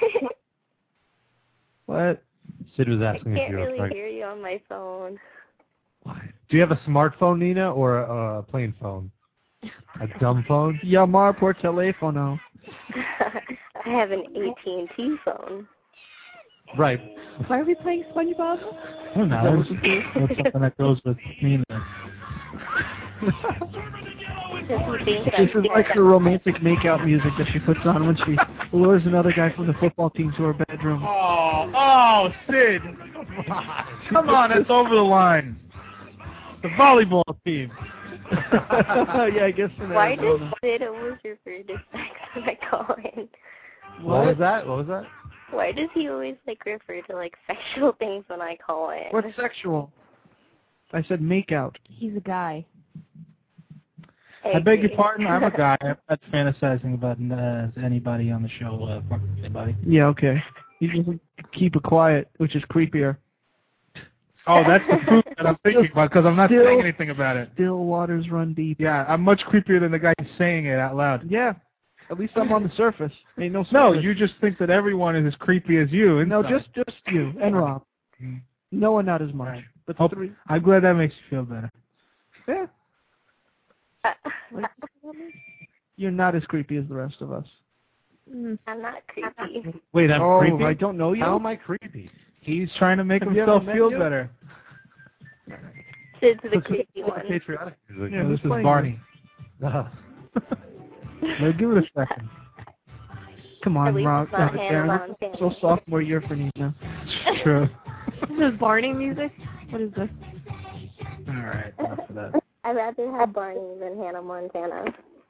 What? Sid was I asking if can't you were really pregnant. hear you on my phone. Do you have a smartphone, Nina, or a, a plain phone? A dumb phone? Llamar por teléfono. I have an A T and T phone. Right. Why are we playing SpongeBob? I don't know. That's something that goes with Nina. This is like her romantic makeout music that she puts on when she lures another guy from the football team to her bedroom. Oh, oh, Sid. Come on. Come on, that's over the line. The volleyball team. Yeah, I guess. Why does Sid always refer to sex when I call in? What was that? What was that? Why does he always like refer to like sexual things when I call in? What's sexual? I said makeout. He's a guy. I beg your pardon. I'm a guy. I'm not fantasizing about uh, anybody on the show. Uh, fuck anybody. Yeah, okay. You just keep it quiet, which is creepier. Oh, that's the proof that I'm thinking about because I'm not Still- saying anything about it. Still waters run deep. Yeah, I'm much creepier than the guy saying it out loud. Yeah. At least I'm on the surface. Ain't no surface. No, you just think that everyone is as creepy as you. No, inside. just just you and Rob. Noah, not as much. But the Hope- three. I'm glad that makes you feel better. Yeah. You're not as creepy as the rest of us. I'm not creepy. Wait, I'm oh, creepy? I don't know you. How am I creepy? He's trying to make Have you himself ever met feel you? better. Sid's the creepy one. Patriotic music. Yeah, who's this is playing Barney. Uh, Now, give it a second. Come At on, least Rob. it's not Uh, Hannah Darren, Montana. so sophomore year for Nina. True. This is Barney music? What is this? All right, enough of that. I'd rather have Barney than Hannah Montana.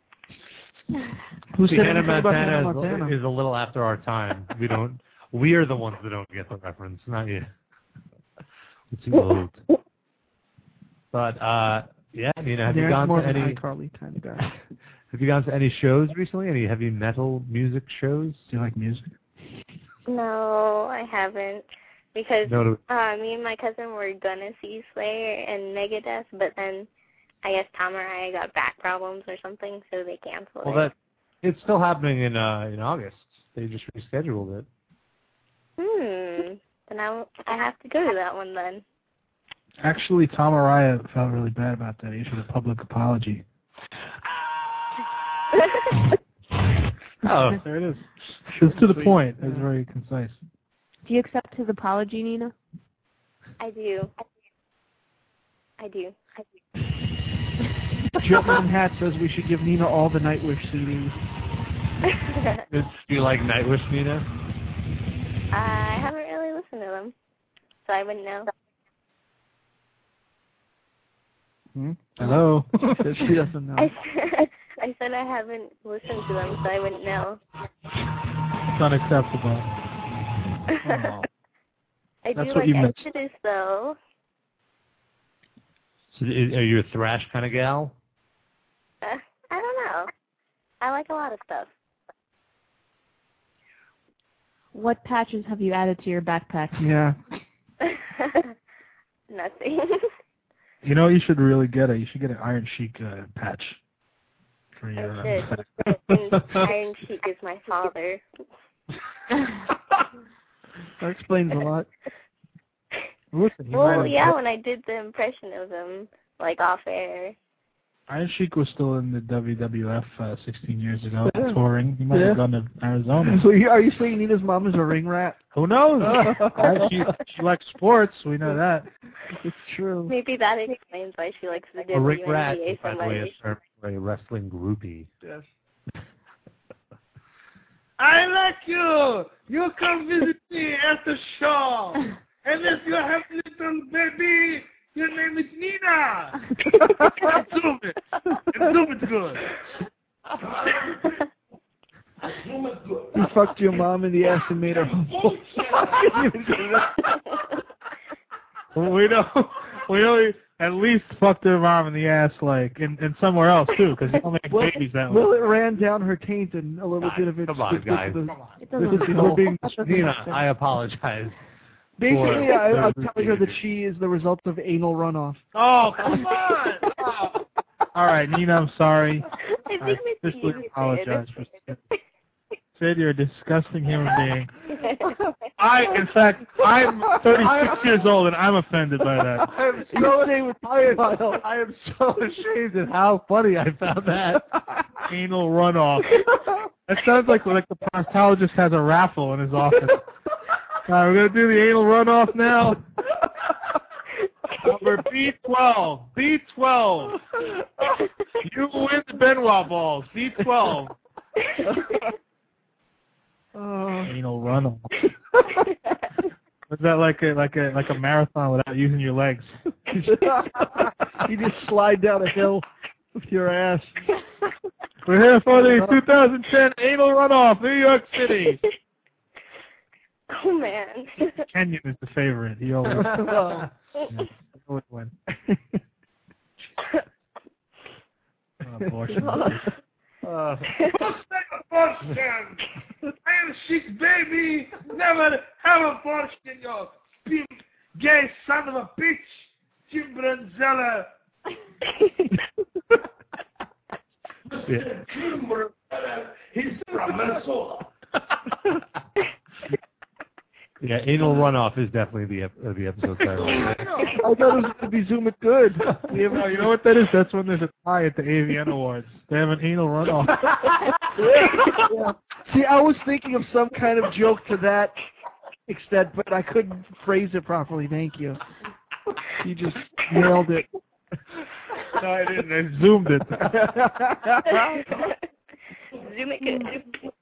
Who See, said Hannah anything about Montana, Hannah is- Montana? is a little after our time. We don't. We are the ones that don't get the reference, not you. We're too old. But uh, yeah, Nina, have you Darren's gone more to of an any? iCarly kind of guy. Have you gone to any shows recently? Any heavy metal music shows? Do you like music? No, I haven't. Because No, to- uh, me and my cousin were gonna see Slayer and Megadeth, but then I guess Tom or I got back problems or something, so they canceled Well, it. that it's still happening in uh, in August. They just rescheduled it. Hmm. Then I, I have to go to that one then. Actually, Tom Araya felt really bad about that. He issued a public apology. Oh, there it is. It's to the point. It's very concise. Do you accept his apology, Nina? I do. I do. I do. Jumpman Hat says we should give Nina all the Nightwish C Ds. do you like Nightwish, Nina? I haven't really listened to them, so I wouldn't know. Hmm? Hello. She doesn't know. I said, I said I haven't listened to them, so I wouldn't know. It's unacceptable. Oh. I That's do what like you meant. Exodus, though. So, is, are you a thrash kind of gal? Uh, I don't know. I like a lot of stuff. What patches have you added to your backpack? Yeah. Nothing. You know, you should really get it. You should get an Iron Sheik uh, patch for your. I Uh, should. And Iron Sheik is my father. That explains a lot. Listen, he might Well, have- yeah, when I did the impression of him, like off air. Iron Sheik was still in the W W F uh, sixteen years ago, Yeah. touring. He might Yeah. have gone to Arizona. So you, are you saying Nina's mom is a ring rat? Who knows? Uh, she, she likes sports. We know that. It's true. Maybe that explains why she likes the A ring W N B A rat is, so by the way, a much. term for a wrestling groupie. Yes. I like you. You come visit me at the show. And if you have little baby, your name is Nina. Zoom it. And zoom it good. Zoom it good. You fucked your mom in the ass and made her humble. we know. We know. He at least fucked her mom in the ass, like, and, and somewhere else too, because you don't make Well, babies that way. well, it ran down her taint and a little Guys, bit of it. come on, slipped into guys. the- Come on. It This doesn't is know. her being Nina, I apologize. Basically, for- I, I'm for telling her that she is the result of anal runoff. Oh, come on. All right, Nina, I'm sorry. I I think it's officially you, apologize for Sid. Sid, you're a disgusting human being. I, in fact, I'm thirty-six years old and I'm offended by that. I am so I, I am so ashamed at how funny I found that. Anal runoff. That sounds like like the proctologist has a raffle in his office. All right, we're gonna do the anal runoff now. Number B twelve. B twelve. You win the Benoit balls. B twelve. Uh, Anal runoff. Was that like a like a like a marathon without using your legs? you just slide down a hill with your ass. We're here for the two thousand ten anal runoff, New York City. Oh man. Kenyon is the favorite. He always, yeah, he always wins. Oh, abortion. Uh, Abortion! I am sick, baby! Never have abortion, you pimp, gay son of a bitch! Jim Branzella! Yeah. Jim Branzella, he's from Minnesota! Yeah, anal runoff is definitely the ep- uh, the episode title. I thought it was going to be Zoom It Good. We have, you know what that is? That's when there's a tie at the A V N Awards. They have an anal runoff. Yeah. See, I was thinking of some kind of joke to that extent, but I couldn't phrase it properly. Thank you. You just nailed it. No, I didn't. I zoomed it. Zoom it good.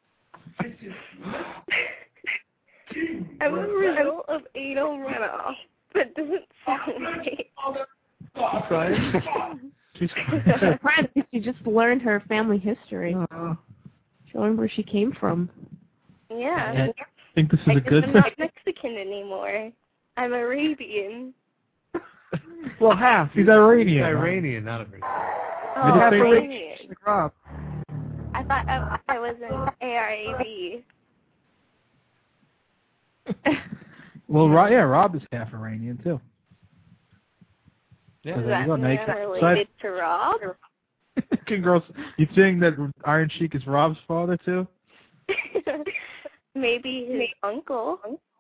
I'm a result of anal runoff. That doesn't sound right. Crying? She's Surprised she just learned her family history. Uh, She learned where she came from. Yeah. I think this is I a guess good I'm thing. not Mexican anymore. I'm Arabian. well, half. She's Iranian. Iranian, not Iranian. Oh, half Iranian. Like Rob. I thought I, I was an A R A B. Well, Rob, yeah, Rob is half Iranian too. Yeah. So Does there you that go. Now mean you I'm can- related to Rob? Can girls, you saying that Iron Sheik is Rob's father too? Maybe his uncle.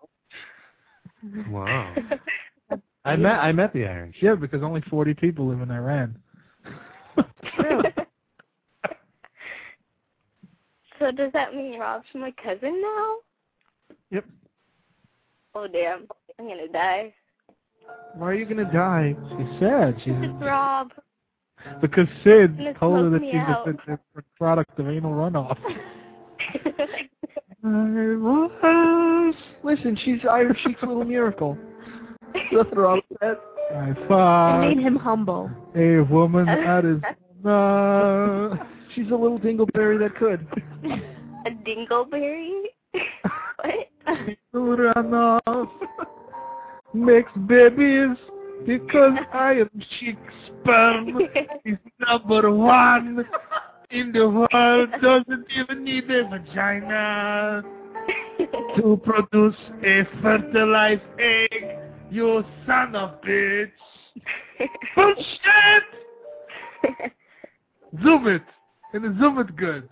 Wow. I met I met the Iron Sheik. Yeah, because only forty people live in Iran. True. So does that mean Rob's my cousin now? Yep. Oh damn, I'm gonna die. Why are you going to die? She's sad. She's It's Rob. because Sid Gonna told her smoke that me she's out. a, a product of anal runoff. I was. Listen, she's Iron Sheik's little miracle. Nothing wrong with that. I It found made him humble. a woman that is not. She's a little dingleberry that could. A dingleberry? What? Runoff makes babies because Iron Sheik sperm is number one in the world. Doesn't even need a vagina to produce a fertilized egg. You son of bitch! Bullshit! Zoom it, and zoom it good.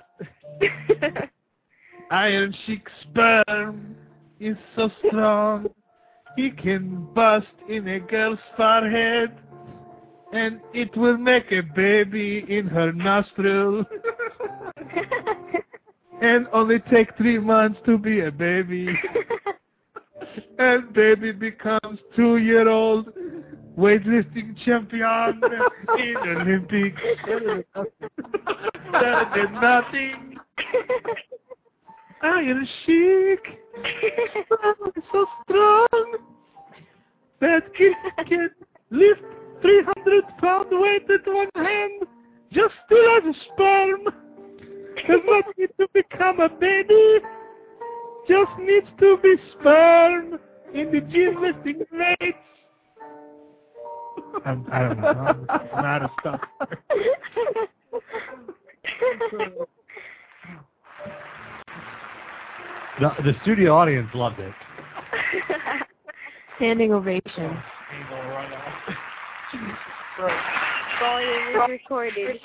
Iron Sheik sperm is so strong, he can bust in a girl's forehead, and it will make a baby in her nostril. And only take three months to be a baby. And baby becomes two-year-old weightlifting champion in Olympics. Better than nothing. Iron Sheik is so strong that he can lift three hundred pound weight with one hand just still as a sperm. Does not need to become a baby, just needs to be sperm in the gym lifting weights. I'm, I don't know. I'm, I'm out of stuff. The, the studio audience loved it. Standing ovation. Volume is recorded.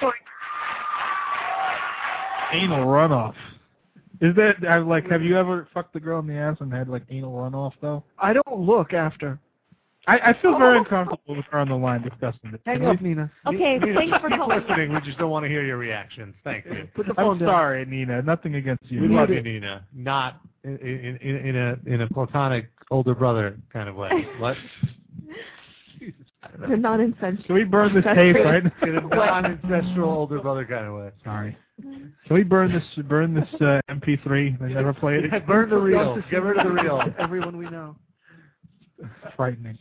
Anal runoff. Is that, I like, have you ever fucked a girl in the ass and had, like, anal runoff, though? I don't look after. I, I feel very uncomfortable with her on the line discussing this. Hang Can up, we- Nina. Okay, Nina, thanks for keep calling. listening. We just don't want to hear your reactions. Thank you. Put the phone I'm down. sorry, Nina. Nothing against you. We love you, Nina. Not in, in, in, in a in a platonic older brother kind of way. What? The non-incestual. Can we burn this tape right now? In a non-ancestral older brother kind of way. Sorry. Can we burn this burn this uh, M P three and never play it? Yeah, burn the reel. Get rid of the reel. Everyone we know. Frightening.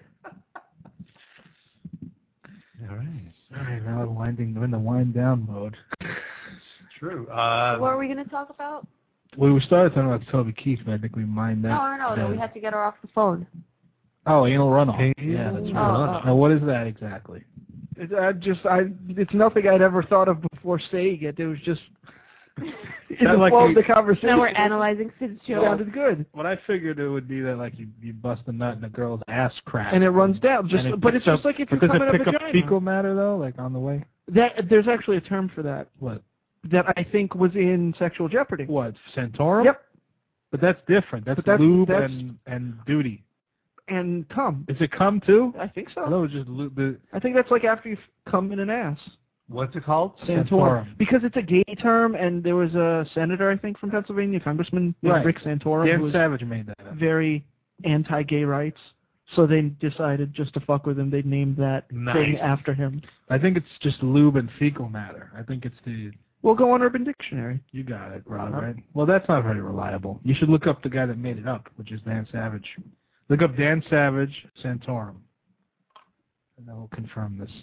All right. All right, now we're winding. We're in the wind down mode. True. Uh, What are we going to talk about? We were started talking about Toby Keith, but I think we mind that. No, no, no, no. We had to get her off the phone. Oh, anal runoff. Hey, yeah, that's oh, right. oh. Now, what is that exactly? It, I just, I, it's nothing I'd ever thought of before saying it. It was just, in the like flow you- of the conversation. Now we're analyzing Sid's It show. sounded good. What I figured it would be that like you, you bust a nut in a girl's ass crack. And it runs down. Just, And it but it's picks just up- like if but you're does coming it up pick up vagina. fecal matter though, like on the way? That, there's actually a term for that. What? That I think was in Sexual Jeopardy. What? Santorum? Yep. But that's different. That's, But that's- lube that's- and and duty. And cum. Is it cum too? I think I so. thought it was just lube. The, I think that's like after you've come in an ass. what's it called? Santorum. Because it's a gay term, and there was a senator, I think, from Pennsylvania, Congressman you know, Right. Rick Santorum, Dan who was Savage made that up. very anti-gay rights. So they decided just to fuck with him, they'd name that Nice. thing after him. I think it's just lube and fecal matter. I think it's the. We'll go on Urban Dictionary. You got it, Rob, right? Well, that's not very reliable. You should look up the guy that made it up, which is Dan Savage. Look up Dan Savage, Santorum. And then we'll confirm this.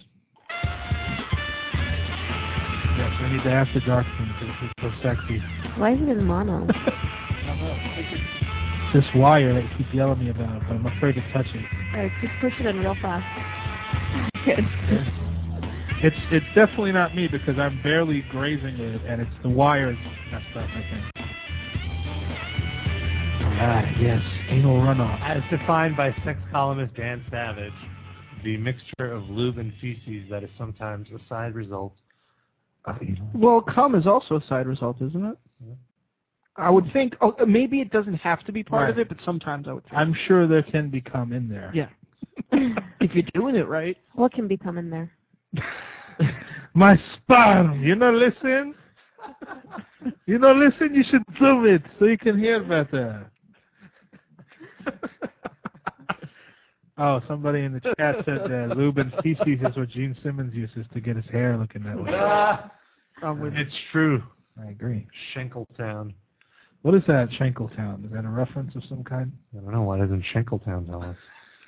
Yes, we need the After Dark thing because it's so sexy. Why is it in mono? It's this wire that you keep yelling at me about, but I'm afraid to touch it. Alright, just push it in real fast. It's it's definitely not me because I'm barely grazing it, and it's the wire that's messed up, I think. Ah, yes, anal runoff. As defined by sex columnist Dan Savage, the mixture of lube and feces that is sometimes a side result of anal. Well, cum is also a side result, isn't it? Yeah. I would think, oh, maybe it doesn't have to be part Right. of it, but sometimes I would think. I'm sure there can be cum in there. Yeah. If you're doing it right. What can become in there? My sperm, you know, listen. You know, listen, you should zoom it so you can hear better. Oh, somebody in the chat said uh, lube and feces is what Gene Simmons uses to get his hair looking that way. I'm with It's true. I agree. Shankletown. What is that, Shankletown? Is that a reference of some kind? I don't know. Why doesn't Shankletown tell us?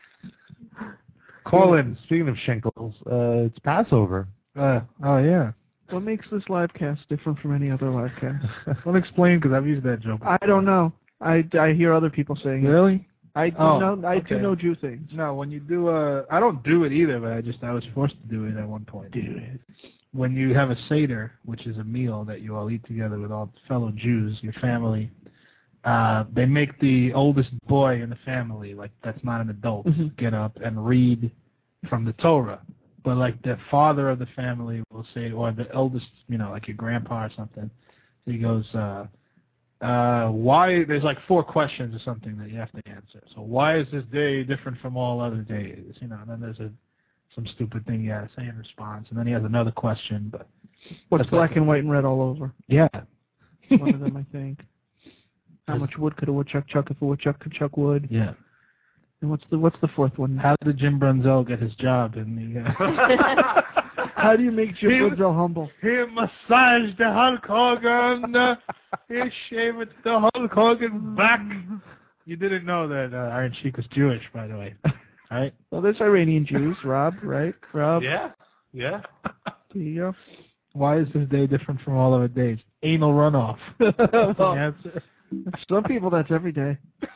Call in. Speaking of Shankles, uh, it's Passover. Uh, oh, yeah. What makes this live cast different from any other live cast? Well, explain, because I've used that joke. I don't know. I, I hear other people saying it. Really? I do Oh, know I do okay. know Jew things. No, when you do a... I don't do it either, but I just... I was forced to do it at one point. Do it. When you have a Seder, which is a meal that you all eat together with all fellow Jews, your family, uh, they make the oldest boy in the family, like that's not an adult, Mhm. get up and read from the Torah. But like the father of the family will say, or the eldest, you know, like your grandpa or something, he goes, uh, uh, why, there's like four questions or something that you have to answer. So why is this day different from all other days? You know, and then there's a some stupid thing you got to say in response, and then he has another question. But What's that's black like- and white and red all over? Yeah. One of them, I think. How much wood could a woodchuck chuck if a woodchuck could chuck wood? Yeah. And what's the what's the fourth one? How did Jim Brunzell get his job in the... Uh... How do you make Jim He- Brunzell humble? He massaged the Hulk Hogan. uh, he shaved the Hulk Hogan back. You didn't know that uh, Iron Sheik was Jewish, by the way. Right? Well, there's Iranian Jews, Rob, right? Rob? Yeah. Yeah. There you go. Why is this day different from all other days? Anal runoff. That's the Well, answer. some people, that's every day.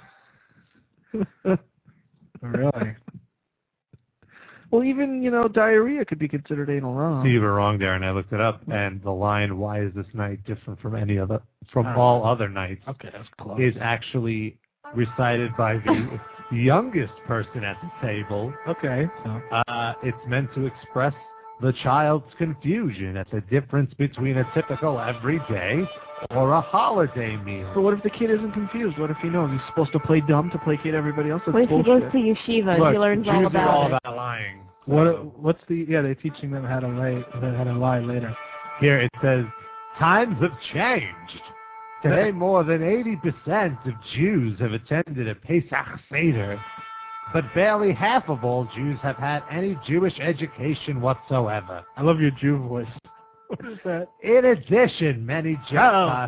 Really? Well, even, you know, diarrhea could be considered anal runoff. So you were wrong there, and I looked it up, and the line "Why is this night different from any other from Oh. all other nights?" Okay, that's close. is actually recited by the youngest person at the table. Okay. So. Uh, it's meant to express the child's confusion at the difference between a typical everyday or a holiday meal. But what if the kid isn't confused? What if he knows he's supposed to play dumb to placate everybody else? That's What if he bullshit. goes to yeshiva? Look, he learns all Jews about are all it. about lying. What? What's the? Yeah, they're teaching them how to lie. How to lie later. Here it says, times have changed. Today, more than eighty percent of Jews have attended a Pesach Seder, but barely half of all Jews have had any Jewish education whatsoever. I love your Jew voice. What is that? In addition, many Gentiles...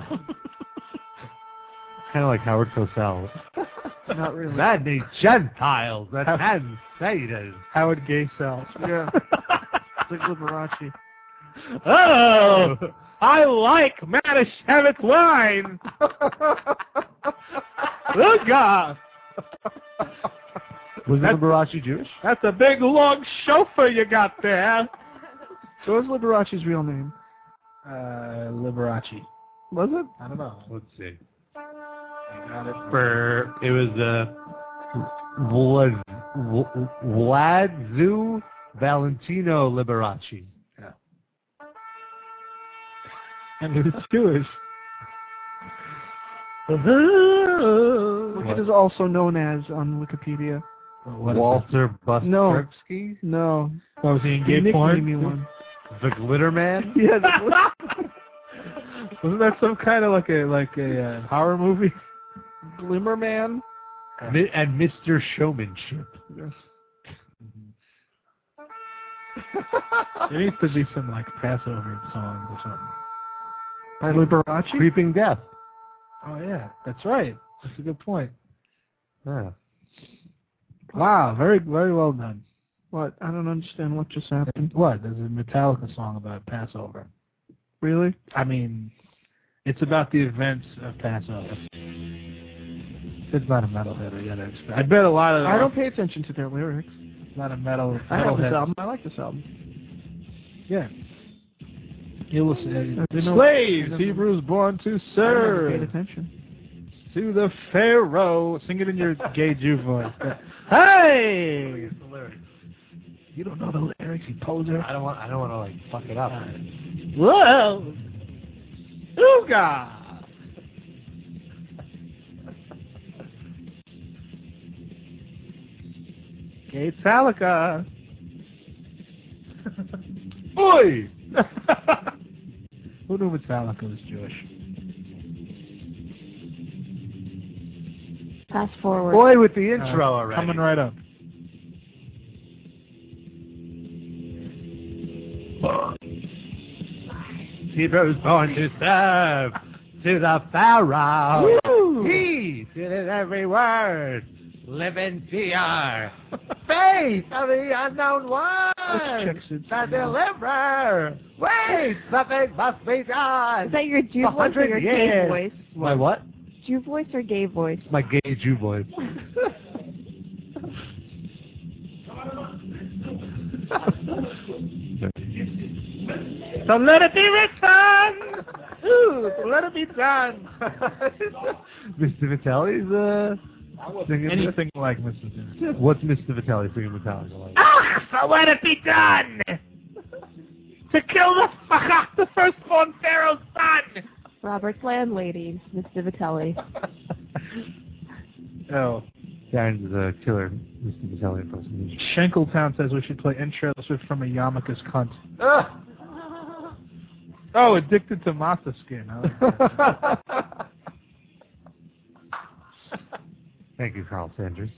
kind of like Howard Cosell. Not really. Many Gentiles attend Seder. Howard Gay Cell. Yeah. It's like Liberace. Oh, I like Manischewitz wine. Look up. Was Liberace Jewish? That's a big long chauffeur you got there. So what's Liberace's real name? Uh, Liberace. Was it? I don't know. Let's see. I got it. For it was uh, Vlad Vladu Valentino Liberace. Yeah. And he was Jewish. Look, it is also known as on Wikipedia. What Walter Busterski? No. Oh, was he in He gay porn? nicknamed me one. The Glitter Man? Yeah. That Wasn't that some kind of like a like a uh, horror movie? Glimmer Man. Mi- and Mister Showmanship. Yes. There needs to be some like Passover songs or something. By Liberace? Creeping Death. Oh yeah, that's right. That's a good point. Yeah. Wow, very very well done. What? I don't understand what just happened. What? There's a Metallica song about Passover. Really? I mean, it's about the events of Passover. It's not a metalhead. I gotta expect. I bet a lot of. I don't pay attention to their lyrics. Not a metal. I have this metalhead. album. I like this album. Yeah. You will say, I know- slaves, I never- Hebrews born to I never serve. paid attention. To the Pharaoh. Sing it in your gay Jew voice. Hey! You don't know the lyrics, you poser. I don't want. I don't want to like fuck it up. Whoa! Ooga! Gay Metallica. Oi! Who knew Metallica was Jewish? Fast forward. Boy with the intro Uh, already. Coming right up. Hebrews born to serve to the Pharaoh. Woo! He did it every word. Live in fear. Faith of the unknown one. Let's check Sid's The email. deliverer. Wait, something must be done. Is that your Jew A voice or hundred your gay years. voice? My what? Jew voice or gay voice? My gay Jew voice. So let it be written! Ooh, so let it be done! Mister Vitale's uh, singing Anything like Mister Dillon. What's Mister Vitale singing Metallica like? Ah, so let it be done! To kill the fuck the firstborn Pharaoh's son! Robert's landlady, Mister Vitale. Oh. Darren's a killer Mister Vitale impersonation. Shankletown says we should play intro from a yarmulke's cunt. Oh, addicted to matzah skin. I like that. Thank you, Carl Sanders.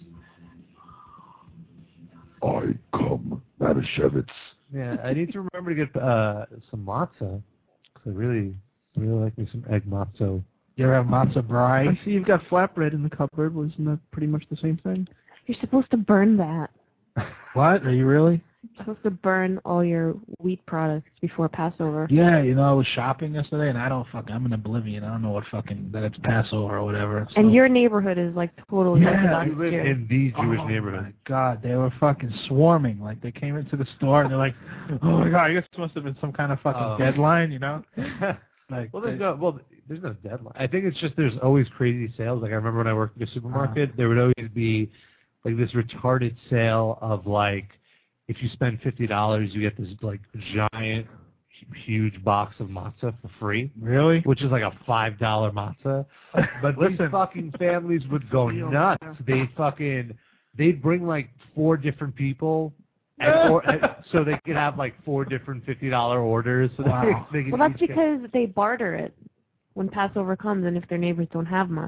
I come, Manischewitz. Yeah, I need to remember to get uh, some matzah, because I really, really like me some egg matzah. You ever have matzah brie? I see you've got flatbread in the cupboard. Wasn't that pretty much the same thing? You're supposed to burn that. What? Are you really? You're supposed to burn all your wheat products before Passover. Yeah, you know, I was shopping yesterday, and I don't fucking, I'm in oblivion. I don't know what fucking, that it's Passover or whatever. So. And your neighborhood is like totally Yeah, Orthodox You live too. in the Jewish Oh, neighborhood. my God, they were fucking swarming. Like, they came into the store, and they're like, oh, my God, I guess this must have been some kind of fucking Oh. deadline, you know? Like, Well, there's they- no well, there's no deadline. I think it's just there's always crazy sales. Like I remember when I worked at a supermarket, there would always be like this retarded sale of like if you spend fifty dollars, you get this like giant, huge box of matzah for free. Really? Which is like a five dollar matzah. But Listen. these fucking families would go nuts. They fucking they'd bring like four different people. And or, and so they could have like four different fifty dollar orders. So Wow. they, they could Well, that's each get- because they barter it when Passover comes and if their neighbors don't have matzah.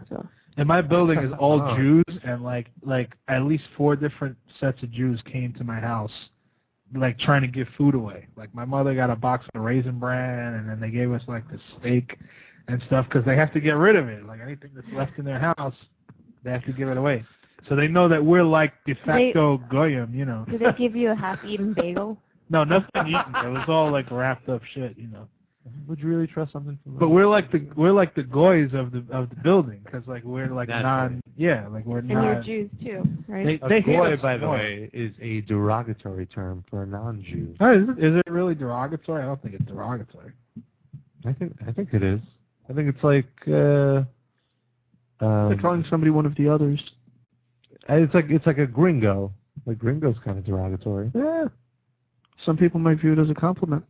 And my building is all Oh. Jews, and like like at least four different sets of Jews came to my house, like trying to give food away. Like my mother got a box of Raisin Bran, and then they gave us like the steak and stuff because they have to get rid of it. Like anything that's left in their house, they have to give it away. So they know that we're like de facto goyim, you know. Did they give you a half-eaten bagel? No, nothing eaten. It was all like wrapped up shit, you know. Would you really trust something from But we're like the we're like the goys of the of the building because like we're like That's non right. yeah like we're And non. you're Jews too, right? They, A they hate goy, us by the more. way, is a derogatory term for a non-Jew. Oh, is it is it really derogatory? I don't think it's derogatory. I think I think it is. I think it's like uh, um, They're calling somebody one of the others. it's like it's like a gringo. Like gringo's kind of derogatory. Yeah. Some people might view it as a compliment.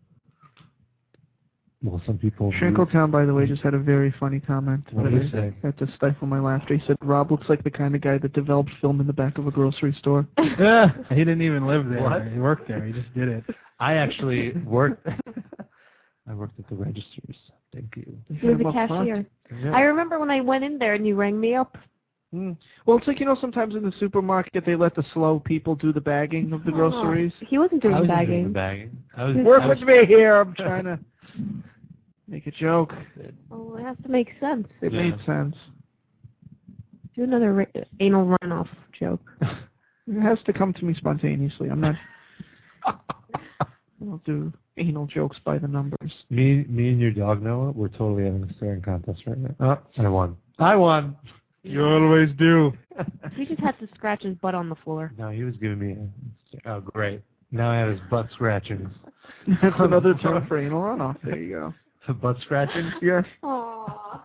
Well, some people. Shankletown, by the way, just had a very funny comment. What that did he I say? had to stifle my laughter. He said, Rob looks like the kind of guy that developed film in the back of a grocery store. Yeah, he didn't even live there. What? He worked there. He just did it. I actually worked. I worked at the registers. Thank you. He was a cashier. Yeah. I remember when I went in there and you rang me up. Mm. Well, it's like, you know, sometimes in the supermarket they let the slow people do the bagging of the groceries. Oh, he wasn't doing I was bagging. doing the bagging. I was, Work I was, with me here. I'm trying to make a joke. Oh, it has to make sense. It Yeah. made sense. Do another ra- anal runoff joke. It has to come to me spontaneously. I'm not. I don't do anal jokes by the numbers. Me, me and your dog Noah, we're totally having a staring contest right now. Oh, I won. I won. You always do. He just had to scratch his butt on the floor. No, he was giving me a. Oh, great. Now I have his butt scratching. That's another term for anal runoff. There you go. Butt scratching? Yes. Aww.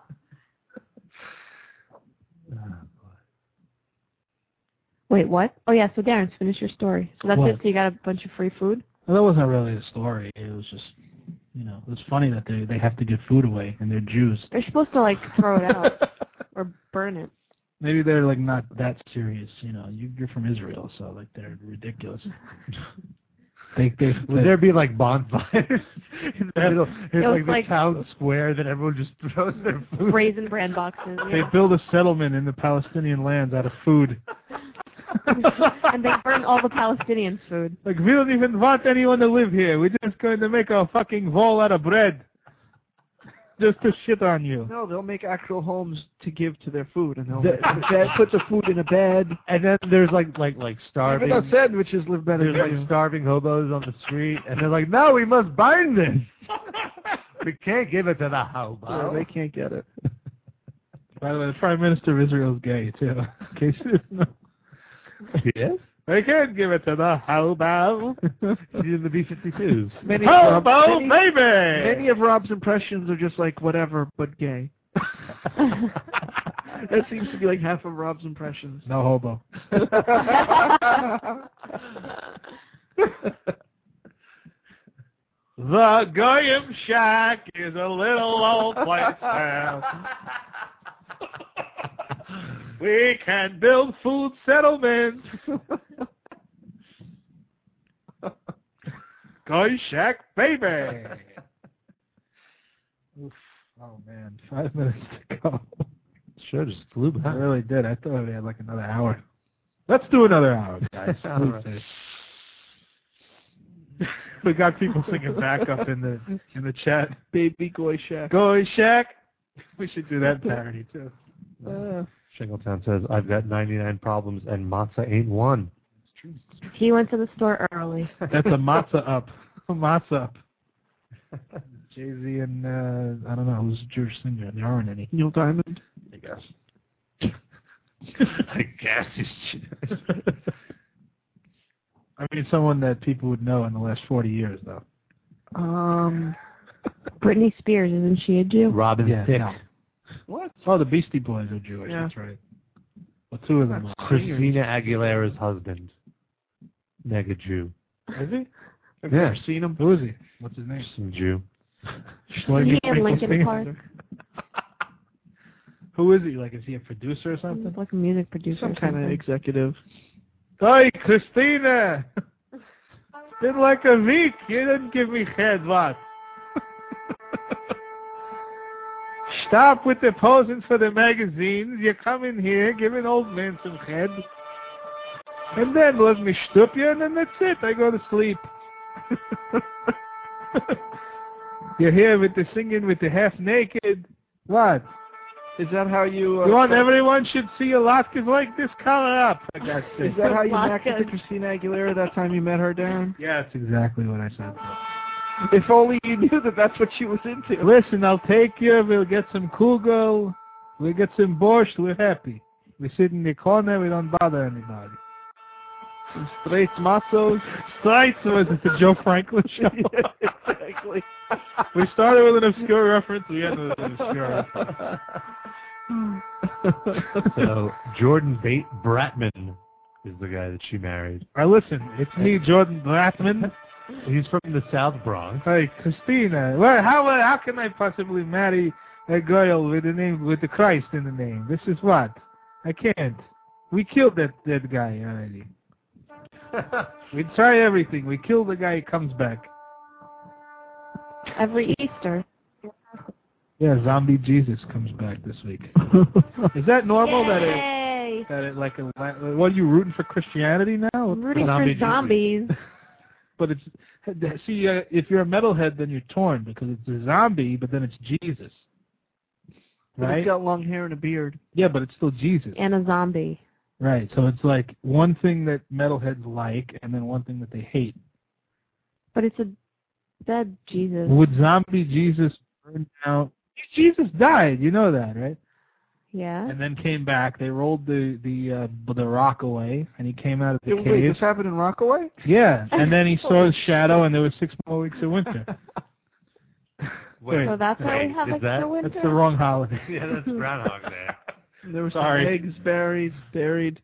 Wait, what? Oh yeah, so Darren, finish your story. So that's What? it. So you got a bunch of free food. Well, that wasn't really a story. It was just, you know, it was funny that they they have to give food away and they're Jews. They're supposed to like throw it out or burn it. Maybe they're like not that serious, you know. You, you're from Israel, so like they're ridiculous. they they Would there be like bonfires in the middle? It's was like the like- town square that everyone just throws their food. Raisin bran boxes. they Yeah. build a settlement in the Palestinian lands out of food. And they burn all the Palestinians' food. Like we don't even want anyone to live here. We're just going to make a fucking wall out of bread, just to shit on you. No, they'll make actual homes to give to their food, and they'll The- bed, put the food in a bed. And then there's like like like starving. Even the sandwiches live better There's than like you. starving hobos on the street, and they're like, "No, we must burn this. We can't give it to the hobo." So they can't get it. By the way, the Prime Minister of Israel is gay too. In case you didn't know. Yes. They can't give it to the hobo. She's in the B fifty-twos. Many of, Hobo Rob, many, baby. many of Rob's impressions are just like whatever, but gay. That seems to be like half of Rob's impressions. No hobo. The Goyim Shack is a little old place now. We can build food settlements. Goy Shack, baby. Oof. Oh man, five minutes to go. Sure, just flew I by. really did. I thought we had like another hour. Let's do another hour, guys. All right. Please do. We got people singing back up in the in the chat. Baby Goy Shack. Goy Shack. We should do that parody too. Uh, Shingletown says, "I've got ninety-nine problems and matzah ain't one." He went to the store early. That's a matzah up. A matzah up. Jay Z and uh, I don't know who's a Jewish singer. There aren't any. Neil Diamond. I guess. I guess he's I mean, someone that people would know in the last forty years, though. Um, Britney Spears, isn't she a Jew? Robin Yeah, Thicke. no. what? Oh, the Beastie Boys are Jewish. Yeah. That's right. Well, two of them are. Christina Aguilera's husband, mega Jew. Is he? Have Yeah. you ever seen him? Who is he? What's his name? Some Jew. Isn't he in Lincoln Park? Who is he? Like, is he a producer or something? He's like a music producer. Some or kind of something. executive. Hi, Christina! Been like a week. You didn't give me head, what? Stop with the posing for the magazines. You come in here, give an old man some head. And then let me stoop you, and then that's it. I go to sleep. You're here with the singing with the half naked. What? Is that how you... Uh, you want everyone should see your latkes like this? Color up. I got Is that how you knocked into Christina Aguilera that time you met her, Darren? Yeah, that's exactly what I said. If only you knew that that's what she was into. Listen, I'll take you. We'll get some kugel. We'll get some borscht. We're happy. We sit in the corner. We don't bother anybody. Some straight matzos. Straight was it the Joe Franklin show? Yeah, exactly. We started with an obscure reference. We ended with an obscure reference. So Jordan Bate Bratman is the guy that she married. All right, listen, it's me, Jordan Bratman. He's from the South Bronx. Hey, Christina. Well, how uh, how can I possibly marry a girl with the name with the Christ in the name? This is what I can't. We killed that that guy already. We try everything. We kill the guy. He comes back. Every Easter. Yeah, zombie Jesus comes back this week. Is that normal? Yay! That it that it like a what are you rooting for Christianity now? I'm rooting Zombie for zombies. Jesus. But it's see uh, if you're a metalhead, then you're torn because it's a zombie, but then it's Jesus. But Right? he's got long hair and a beard. Yeah, but it's still Jesus. And a zombie. Right. So it's like one thing that metalheads like, and then one thing that they hate. But it's a dead Jesus. Would zombie Jesus burn down? Jesus died. You know that, right? Yeah. And then came back. They rolled the the uh, the rock away, and he came out of the Wait, cave. this happened in Rockaway? Yeah, and then he saw his shadow, and there was six more weeks of winter. Wait, So that's why we have is extra that- winter? That's the wrong holiday. Yeah, that's Groundhog Day. There were Sorry. some eggs buried. buried.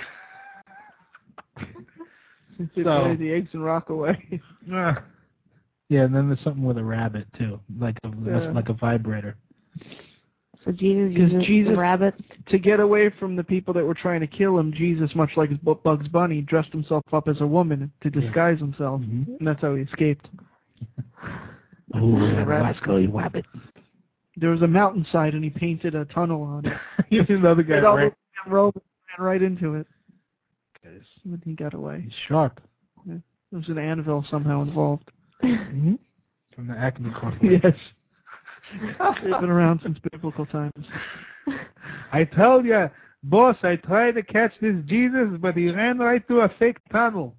They So- buried the eggs in Rockaway. Uh, yeah, and then there's something with a rabbit too, like a Yeah. like a vibrator. So Jesus Because uses Jesus, the rabbit. to get away from the people that were trying to kill him, Jesus, much like his Bu- Bugs Bunny, dressed himself up as a woman to disguise himself, Mm-hmm. and that's how he escaped. Oh, The rabbit. rascally rabbit. There was a mountainside, and he painted a tunnel on it. Even though the guy It all ran, rolled ran right into it. And he got away. he's sharp. Yeah. There was an anvil somehow involved. Mm-hmm. From the Acme Corporation. Yes. They've been around since biblical times. I told you, boss, I tried to catch this Jesus, but he ran right through a fake tunnel.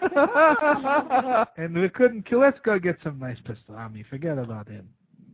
And we couldn't kill. Let's go get some nice pastrami. Forget about him.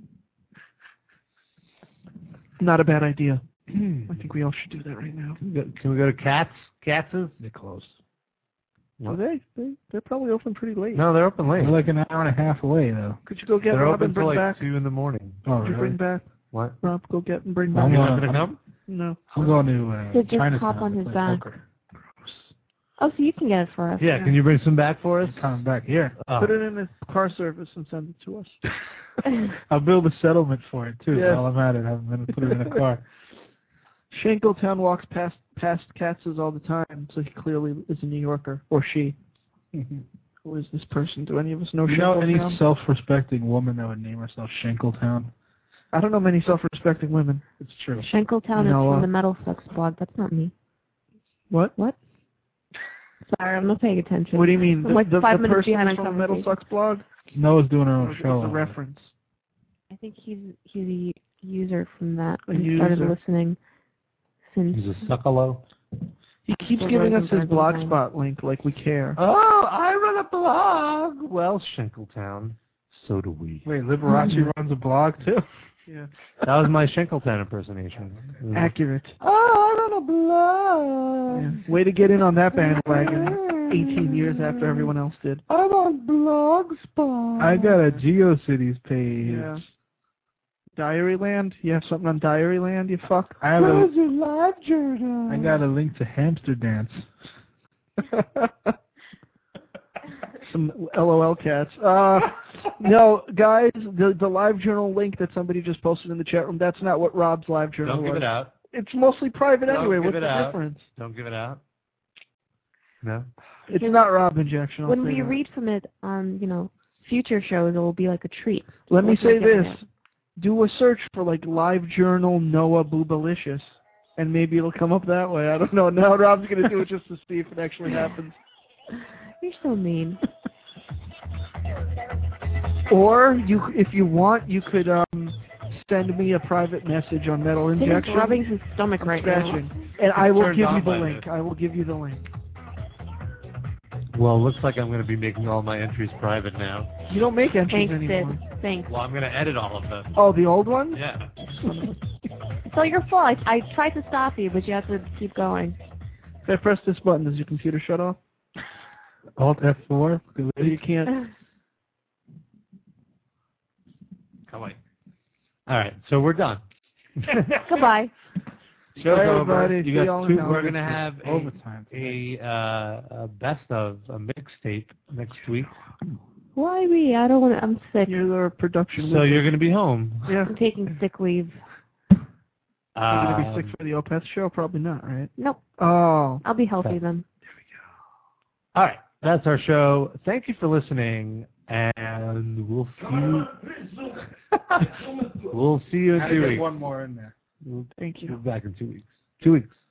Not a bad idea. I think we all should do that right now. Can we go, can we go to Cats? Katz's? They're closed. Are they? they? They're probably open pretty late. No, they're open late. They're like an hour and a half away, though. Could you go get They're Rob open and till bring like back? two in the morning. Oh, Could you really? bring back? What? Rob, go get and bring back. I'm You're not going, going to come? No. I'm going to uh, So just Chinatown hop on to his play back. poker. Oh, so you can get it for us. Yeah, can you bring some back for us? I'm coming back here. Oh. Put it in a car service and send it to us. I'll build a settlement for it, too, Yes. while I'm at it. I'm going to put it in a car. Shankletown walks past past Katz's all the time, so he clearly is a New Yorker. Or she. Who is this person? Do any of us know You know any Shankletown? self-respecting woman that would name herself Shankletown? I don't know many self-respecting women. It's true. Shankletown No, is uh, from the Metal Sucks blog. That's not me. What? What? Sorry, I'm not paying attention. What do you mean? I'm The, like the, five the minutes person behind is on from the Metal conversation. Sucks blog? Noah's doing her Or own is it show. a reference? I think he's he's a user from that. A and started user. listening since. He's a suckalo. He keeps Or giving us his Rosenberg design. Blogspot link like we care. Oh, I run a blog. Well, Shankletown, so do we. Wait, Liberace runs a blog, too? Yeah. That was my Shankletown impersonation. Accurate. Oh, I run a blog. Yeah. Way to get in on that bandwagon eighteen years after everyone else did. I'm on Blogspot. I got a GeoCities page. Yeah. Diaryland? You have something on Diaryland, you fuck? I have a, your live journal? I got a link to Hamster Dance. Some LOL cats. Uh, no, guys, the the live journal link that somebody just posted in the chat room, that's not what Rob's live journal Don't was. give it out. It's mostly private Don't anyway. give What's it the out. difference? Don't give it out. No. It's not Rob Injection. I'll When say we that. read from it on, you know, future shows, it will be like a treat. Let me Let's say not get this. it. do a search for like Live Journal Noah Boobalicious, and maybe it'll come up that way. I don't know. Now Rob's gonna do it just to see if it actually happens. You're so mean. Or you, if you want, you could um, send me a private message on Metal He's Injection. rubbing his stomach right scratching, now. and I will Turned give on you the by link. this. I will give you the link. Well, looks like I'm going to be making all my entries private now. You don't make entries Thanks, anymore. Sid. Thanks. Well, I'm going to edit all of them. Oh, the old ones? Yeah. It's all your fault. I, I tried to stop you, but you have to keep going. If I press this button, does your computer shut off? Alt F four. You can't. Come on. All right, so we're done. Goodbye. Show's Bye, over. everybody. You See got y'all two, in we're August. going to have a, Overtime. a, uh, a best of, a mixtape next week. Why me? I don't want to. I'm sick. You're the production. So you're going to be home. Yeah. I'm taking sick leave. You're going to be Um, sick for the Opeth show? Probably not, right? Nope. Oh. I'll be healthy Okay. then. All right, that's our show. Thank you for listening, and we'll see you. We'll see you in Gotta two get weeks. one more in there. We'll Thank you. We'll be back in two weeks. Two weeks.